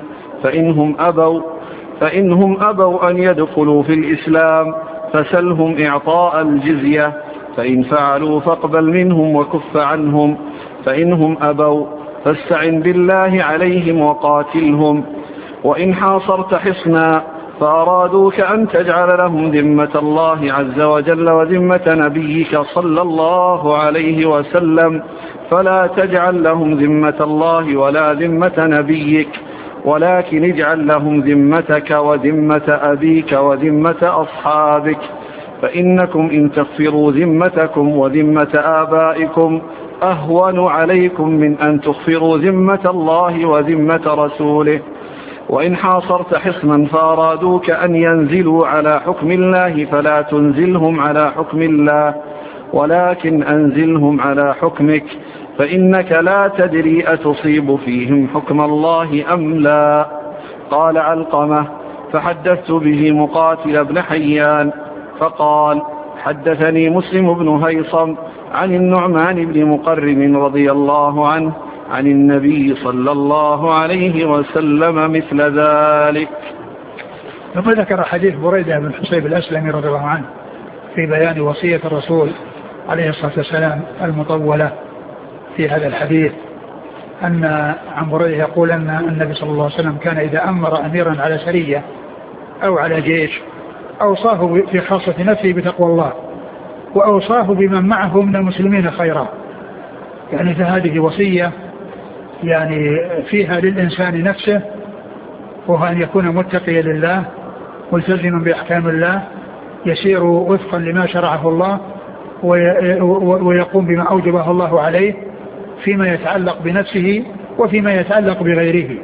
فإنهم أبوا أن يدخلوا في الإسلام فسلهم إعطاء الجزية، فإن فعلوا فاقبل منهم وكف عنهم، فإنهم أبوا فاستعن بالله عليهم وقاتلهم، وإن حاصرت حصنا فأرادوك أن تجعل لهم ذمة الله عز وجل وذمة نبيك صلى الله عليه وسلم فلا تجعل لهم ذمة الله ولا ذمة نبيك، ولكن اجعل لهم ذمتك وذمة أبيك وذمة أصحابك، فإنكم إن تغفروا ذمتكم وذمة آبائكم أهون عليكم من أن تغفروا ذمة الله وذمة رسوله. وإن حاصرت حصنا فأرادوك أن ينزلوا على حكم الله فلا تنزلهم على حكم الله، ولكن أنزلهم على حكمك، فإنك لا تدري أتصيب فيهم حكم الله أم لا. قال علقمة: فحدثت به مقاتل بن حيان فقال: حدثني مسلم بن هيصم عن النعمان بن مقرن رضي الله عنه عن النبي صلى الله عليه وسلم مثل ذلك. ثم ذكر حديث بريدة بن حصيب الأسلمي رضي الله عنه في بيان وصية الرسول عليه الصلاة والسلام المطولة في هذا الحديث، أن عن بريدة يقول أن النبي صلى الله عليه وسلم كان إذا أمر أميرا على سرية أو على جيش أوصاه في خاصة نفسه بتقوى الله، وأوصاه بمن معه من المسلمين خيرا. يعني فهذه وصية يعني فيها للإنسان نفسه، وهو أن يكون متقيا لله ملتزما بأحكام الله، يسير وفقا لما شرعه الله، ويقوم بما أوجبه الله عليه فيما يتعلق بنفسه وفيما يتعلق بغيره.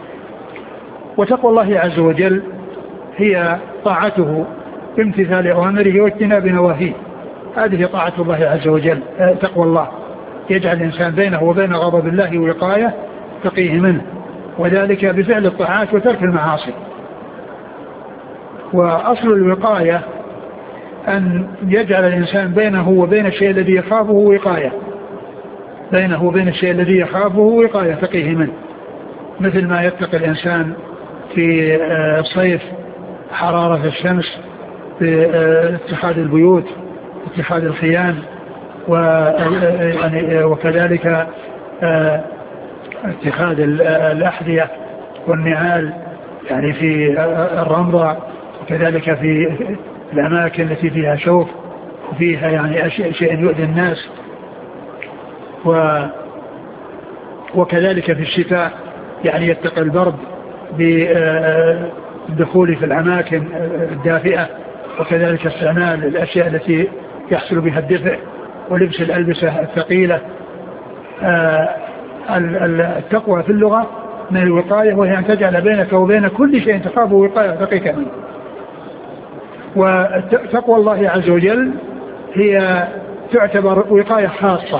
وتقوى الله عز وجل هي طاعته بامتثال أوامره واجتناب نواهيه، هذه طاعة الله عز وجل. تقوى الله يجعل الإنسان بينه وبين غضب الله وقاية تقيه منه، وذلك بفعل الطاعات وترك المعاصي. وأصل الوقاية أن يجعل الإنسان بينه وبين الشيء الذي يخافه وقاية، بينه وبين الشيء الذي يخافه وقاية تقيه منه، مثل ما يتقي الإنسان في الصيف حرارة الشمس باتخاذ البيوت، اتخاذ الخيام، وكذلك اتخاذ الأحذية والنعال يعني في الرمضة، وكذلك في الأماكن التي فيها شوك وفيها يعني شيء يؤذي الناس، وكذلك في الشتاء يعني يتقي البرد بالدخول في الأماكن الدافئة، وكذلك استعمال الأشياء التي يحصل بها الدفء ولبس الألبسة الثقيلة. التقوى في اللغة من الوقاية، وهي أن تجعل بينك وبين كل شيء تخافه وقاية تقيك منه. وتقوى الله عز وجل هي تعتبر وقاية خاصة،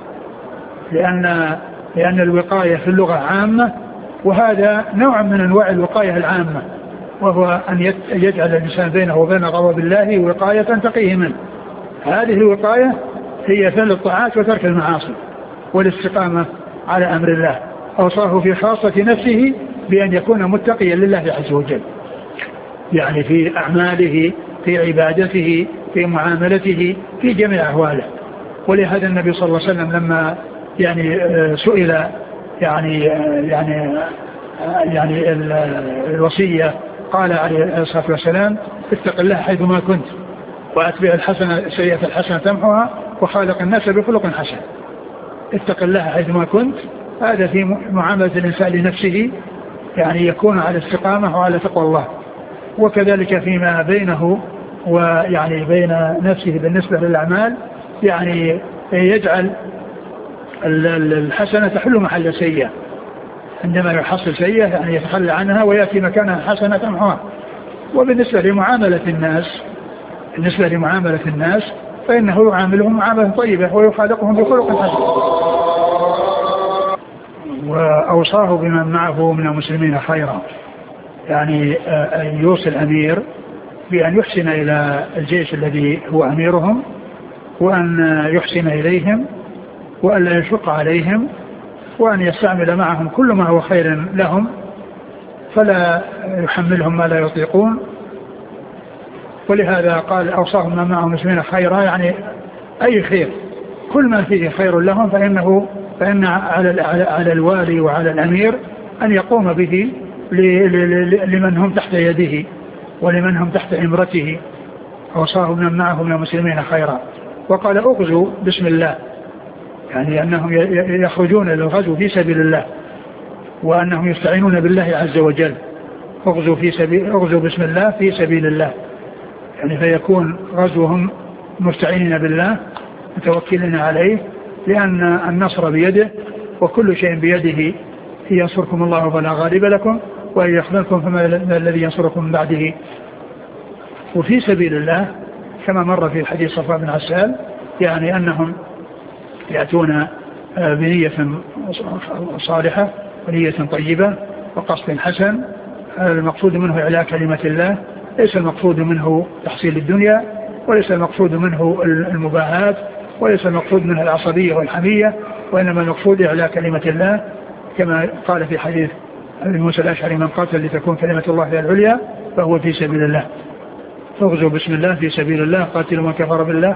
لأن الوقاية في اللغة عامة، وهذا نوع من أنواع الوقاية العامة، وهو أن يجعل الإنسان بينه وبين غضب الله وقاية تقيه منه. هذه الوقاية هي فعل الطاعات وترك المعاصي والاستقامة على أمر الله. أوصاه في خاصة نفسه بأن يكون متقيا لله عز وجل، يعني في أعماله، في عبادته، في معاملته، في جميع أحواله. ولهذا النبي صلى الله عليه وسلم لما يعني سئل يعني الوصية قال عليه الصلاة والسلام: اتق الله حيثما كنت وأتبع الحسنة سيئة الحسنة تمحها وخالق الناس بخلق حسن. اتق الله حيثما كنت، هذا في معاملة الإنسان لنفسه، يعني يكون على استقامة وعلى تقوى الله. وكذلك فيما بينه ويعني بين نفسه بالنسبة للأعمال، يعني يجعل الحسنة تحل محل السيئة، عندما يحصل سيئة يعني يتخلى عنها ويأتي مكانها حسنة تمحها. وبالنسبة لمعاملة الناس فإنه يعاملهم معاملة طيبة ويخالقهم بخلق حسن. وأوصاه بمن معه من المسلمين خيرا، يعني أن يوصي الأمير بأن يحسن إلى الجيش الذي هو أميرهم، وأن يحسن إليهم، وأن لا يشق عليهم، وأن يستعمل معهم كل ما هو خير لهم، فلا يحملهم ما لا يطيقون. ولهذا قال: أوصاهم من معهم المسلمين خيرا، يعني أي خير، كل ما فيه خير لهم فإن على الوالي وعلى الأمير أن يقوم به لمن هم تحت يده ولمن هم تحت إمرته، أوصاه من معه من المسلمين خيرا. وقال اغزوا بسم الله، يعني أنهم يخرجون للغزو في سبيل الله وأنهم يستعينون بالله عز وجل. اغزوا بسم الله في سبيل الله، يعني فيكون غزوهم مستعينين بالله متوكلين عليه، لأن النصر بيده وكل شيء بيده. إن ينصركم الله فلا غالب لكم وإن يخذلكم فما الذي ينصركم من بعده. وفي سبيل الله كما مر في الحديث صفوان بن عسال، يعني أنهم يأتون بنية صالحة ونية طيبة وقصد حسن، المقصود منه إعلاء كلمة الله، ليس المقصود منه تحصيل الدنيا، وليس المقصود منه المباهات، وليس المقصود منه العصبية والحمية، وإنما المقصود إعلاء كلمة الله، كما قال في حديث أبي موسى الأشعري: من قاتل لتكون كلمة الله هي العليا فهو في سبيل الله. اغزوا بسم الله في سبيل الله، قاتلوا من كفر بالله.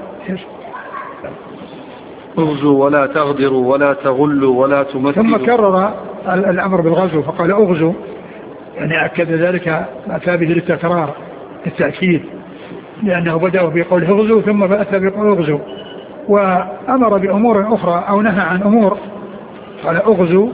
اغزوا ولا تغدروا ولا تغلوا ولا تمثلوا. ثم كرر الأمر بالغزو فقال اغزوا، يعني أكد ذلك، أتى به للتكرار التأكيد، لأنه بدأ بقول اغزوا ثم أتى بقول اغزوا، وأمر بأمور أخرى أو نهى عن أمور، قال اغزوا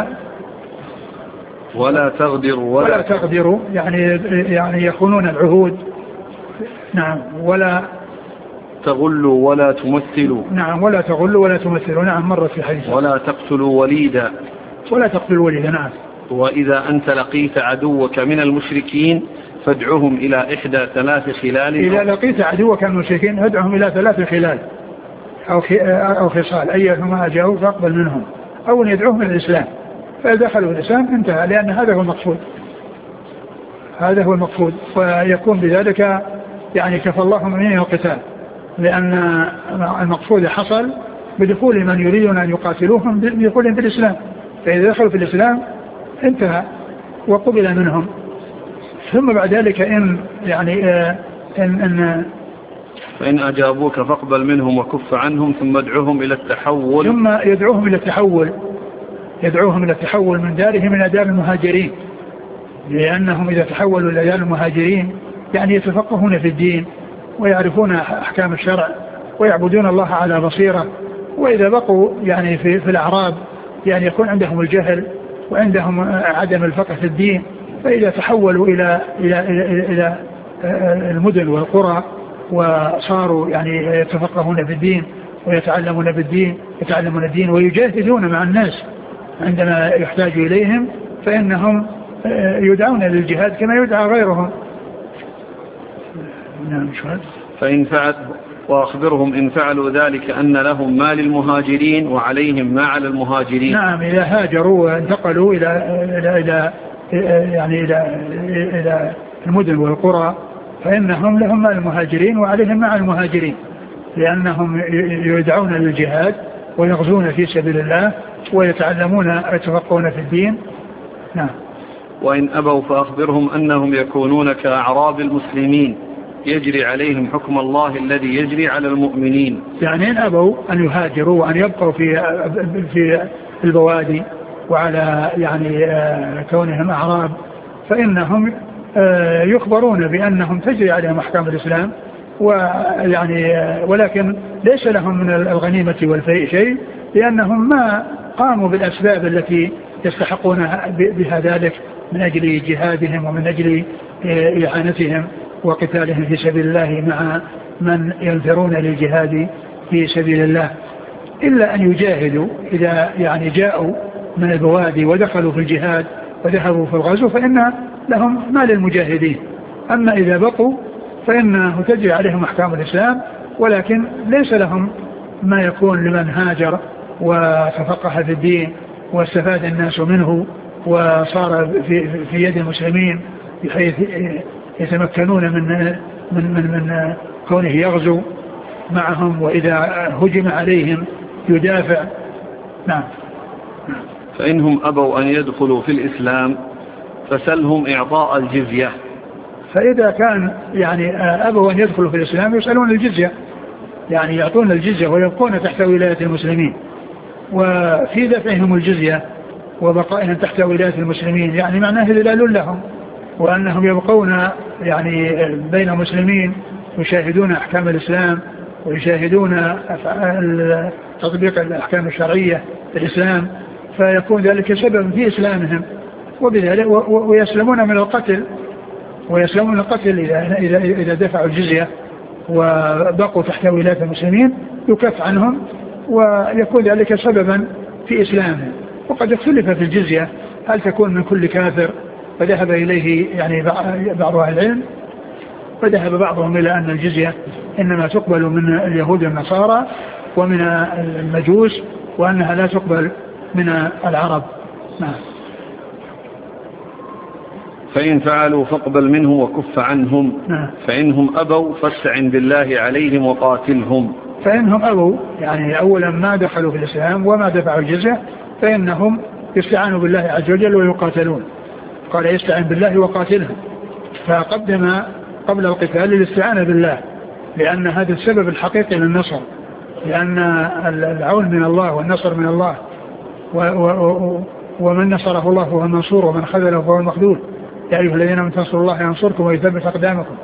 ولا تغدروا يعني يخونون العهود. نعم. ولا تغلوا ولا تمثلوا. نعم. ولا تغلوا ولا تمثلوا. نعم مرت في حديث. ولا تقتلوا وليدا. ولا تقتلوا وليدا. نعم. وإذا أنت لقيت عدوك من المشركين فادعهم إلى إحدى 3 خلال. إذا لقيت عدوك من المشركين فادعهم إلى 3 خلال أو خصال، أيهما أجاوا فاقبل منهم، أو يدعوهم إلى الإسلام، فإذا دخلوا الإسلام انتهى، لأن هذا هو المقصود، ويكون بذلك يعني كفى الله المؤمنين القتال، لأن المقصود حصل بدخول من يريدون أن يقاتلوهم بدخولهم في الإسلام، فإذا دخلوا في الإسلام انتهى وقبل منهم. ثم بعد ذلك فإن أجابوك فاقبل منهم وكف عنهم ثم ادعوهم إلى التحول. ثم يدعوهم إلى التحول من دارهم إلى دار المهاجرين، لأنهم إذا تحولوا إلى دار المهاجرين يعني يتفقهون في الدين ويعرفون أحكام الشرع ويعبدون الله على بصيرة. وإذا بقوا يعني في الأعراب يعني يكون عندهم الجهل وعندهم عدم الفقه في الدين، فإذا تحولوا إلى المدن والقرى وصاروا يعني يتفقهون في الدين ويتعلمون الدين ويجاهدون مع الناس عندما يحتاج إليهم، فإنهم يدعون للجهاد كما يدعى غيرهم. فإن فعل وأخبرهم إن فعلوا ذلك أن لهم ما للمهاجرين وعليهم ما على المهاجرين. نعم. إذا هاجروا وانتقلوا إلى المدن والقرى فإنهم لهم ما للمهاجرين وعليهم ما على المهاجرين، لأنهم يدعون للجهاد ويغزون في سبيل الله ويتفقهون في الدين. نعم. وإن أبوا فأخبرهم أنهم يكونون كأعراب المسلمين يجري عليهم حكم الله الذي يجري على المؤمنين. يعني إن أبوا أن يهاجروا وأن يبقوا في البوادي وعلى يعني كونهم أعراب، فإنهم يخبرون بأنهم تجري عليهم أحكام الإسلام، ويعني ولكن ليس لهم من الغنيمة والفيء شيء، لأنهم ما قاموا بالأسباب التي يستحقون بها ذلك من أجل جهادهم ومن أجل إعانتهم وقتالهم في سبيل الله مع من ينفرون للجهاد في سبيل الله، إلا أن يجاهدوا. إذا يعني جاءوا من البوادي ودخلوا في الجهاد وذهبوا في الغزو فإن لهم ما للمجاهدين. أما إذا بقوا فإنه تجري عليهم أحكام الإسلام، ولكن ليس لهم ما يكون لمن هاجر وتفقه في الدين واستفاد الناس منه وصار في يد المسلمين بحيث يتمكنون من كونه يغزو معهم، وإذا هجم عليهم يدافع. نعم. فإنهم أبوا أن يدخلوا في الإسلام فسلهم إعطاء الجزية. فإذا كان يعني أبوا أن يدخلوا في الإسلام يسألون الجزية، يعني يعطون الجزية ويبقون تحت ولاية المسلمين، وفي دفعهم الجزية وبقائهم تحت ولاية المسلمين، يعني معناه ذلال لهم، وأنهم يبقون يعني بين المسلمين يشاهدون أحكام الإسلام ويشاهدون تطبيق الأحكام الشرعية في الإسلام، فيكون ذلك سبب في إسلامهم وبذلك ويسلمون من القتل، ويسلمون القتل إذا دفعوا الجزية وبقوا تحت ولاية المسلمين يكف عنهم، ويكون ذلك سببا في إسلامهم. وقد اختلف في الجزية هل تكون من كل كافر، فذهب إليه يعني بعض أهل العلم، فذهب بعضهم إلى أن الجزية إنما تقبل من اليهود والنصارى ومن المجوس، وأنها لا تقبل من العرب. نعم. فإن فعلوا فاقبل منهم وكف عنهم. فإنهم أبوا فاستعن بالله عليهم وقاتلهم. فإنهم أبوا يعني أولا ما دخلوا في الإسلام وما دفعوا الجزية فإنهم يستعانوا بالله عز وجل ويقاتلون، قال يستعن بالله وقاتلهم، فقدم قبل القتال الاستعانة بالله، لأن هذا السبب الحقيقي للنصر، لأن العون من الله والنصر من الله، ومن نصره الله فهو المنصور ومن خذله فهو المخذول، يا أيها الذين آمنوا تنصروا الله ينصركم ويثبت أقدامكم.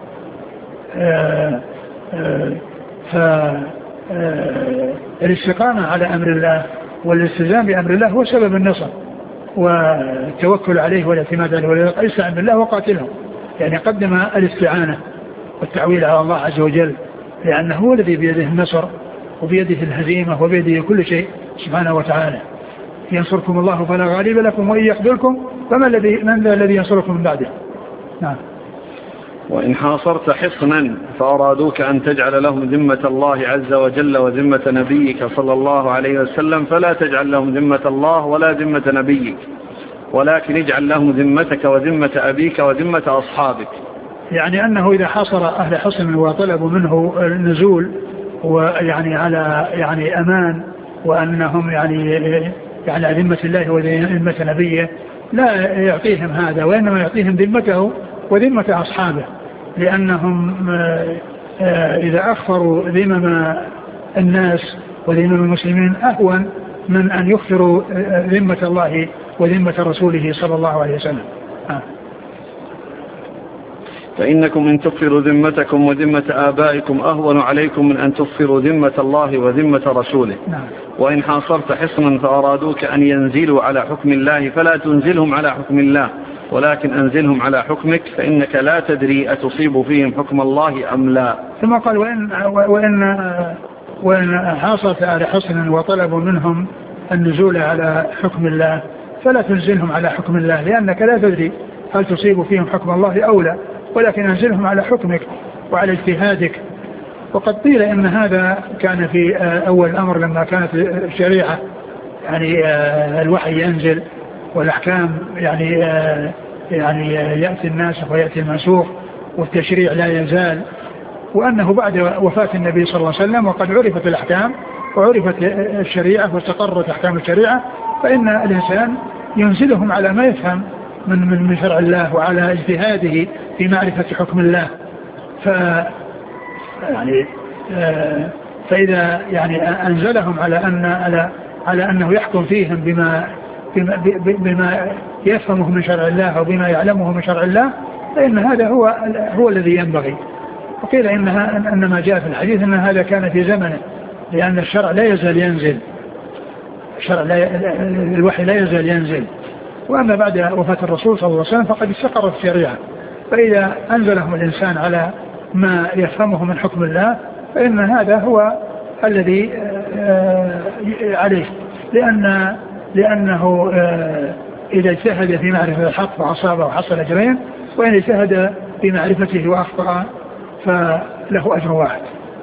فالاستقامة على أمر الله والالتزام بأمر الله هو سبب النصر والتوكل عليه والاعتماد عليه، ولذلك استعن بالله وقاتلهم، يعني قدم الاستعانة والتعويل على الله عز وجل، لأنه هو الذي بيده النصر وبيده الهزيمة وبيده كل شيء سبحانه وتعالى. ينصركم الله فلا غالب لكم وإن يخذلكم من ذا الذي ينصركم من بعده. نعم. وإن حاصرت حصنا فأرادوك أن تجعل لهم ذمة الله عز وجل وذمة نبيك صلى الله عليه وسلم فلا تجعل لهم ذمة الله ولا ذمة نبيك، ولكن اجعل لهم ذمتك وذمة أبيك وذمة أصحابك. يعني أنه إذا حاصر أهل حصن وطلبوا منه النزول ويعني على يعني أمان، وأنهم يعني ذمة الله وذمة نبيه، لا يعطيهم هذا، وإنما يعطيهم ذمته وذمة أصحابه، لأنهم إذا أخفروا ذمم الناس وذمم المسلمين أهون من أن يخفروا ذمة الله وذمة رسوله صلى الله عليه وسلم. فإنكم إن تغفروا ذمتكم وذمة آبائكم أهون عليكم من أن تغفروا ذمة الله وذمة رسوله. وإن حاصرت حصنا فأرادوك أن ينزلوا على حكم الله فلا تنزلهم على حكم الله، ولكن أنزلهم على حكمك، فإنك لا تدري أتصيب فيهم حكم الله أم لا. ثم قال وإن حاصرت على حصن وطلبوا منهم النزول على حكم الله فلا تنزلهم على حكم الله، لأنك لا تدري هل تصيب فيهم حكم الله أو لا، ولكن أنزلهم على حكمك وعلى اجتهادك. وقد قيل إن هذا كان في أول الأمر لما كانت الشريعة يعني الوحي ينزل والأحكام يعني يأتي الناسخ ويأتي المنسوخ والتشريع لا يزال، وأنه بعد وفاة النبي صلى الله عليه وسلم وقد عرفت الأحكام وعرفت الشريعة واستقرت أحكام الشريعة، فإن الإنسان ينزلهم على ما يفهم من شرع الله وعلى اجتهاده في معرفة حكم الله. فإذا يعني أنزلهم على أنه يحكم فيهم بما يفهمه من شرع الله أو بما يعلمه من شرع الله، فإن هذا هو الذي ينبغي. وقيل إن ما جاء في الحديث أن هذا كان في زمنه، لأن الشرع لا يزال ينزل، الوحي لا يزال ينزل. وأما بعد وفاة الرسول صلى الله عليه وسلم فقد استقرت الشريعة، فإذا أنزلهم الإنسان على ما يفهمه من حكم الله فإن هذا هو الذي عليه، لأنه إذا اجتهد في معرفة الحق فأصابه وحصل أجرين، وإن اجتهد في معرفته وأخطأ فله أجر واحد.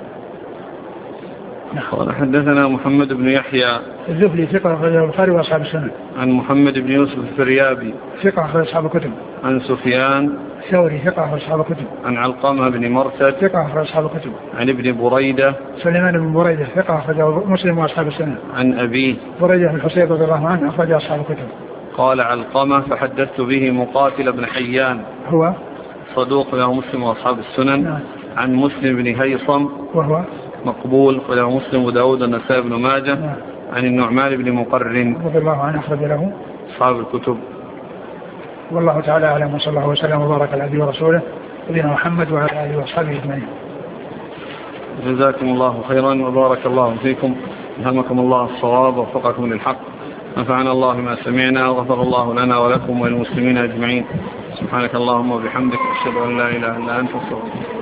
قال حدثنا محمد بن يحيى الزهري ثقة أخرجه البخاري وأصحاب السنن. عن محمد بن يوسف الفريابي ثقة أخرج أصحاب الكتب. عن سفيان الثوري ثقة أخرج أصحاب الكتب. عن علقمة بن مرثد ثقة أخرج أصحاب الكتب. عن ابن بريدة سليمان بن بريدة ثقة أخرجه مسلم وأصحاب السنن. عن أبيه بريدة بن الحصيب رضي الله عنه أخرج أصحاب الكتب. قال علقمة فحدثت به مقاتل بن حيان هو صدوق له مسلم وأصحاب السنن. عن مسلم بن هيصم وهو مقبول وله مسلم وداود والنسائي بن ماجه. عن النعمان بن مقرن رضي الله عنه أخرج له أصحاب الكتب. والله تعالى أعلم، وصلى الله وسلم وبارك على عبده ورسوله نبينا محمد وعلى آله وأصحابه أجمعين. جزاكم الله خيرا وبارك الله فيكم، ألهمكم الله الصواب ووفقكم للحق، نفعنا الله ما سمعنا وغفر الله لنا ولكم وللمسلمين أجمعين. سبحانك اللهم وبحمدك، أشهد أن لا إله إلا أنت، أستغفرك.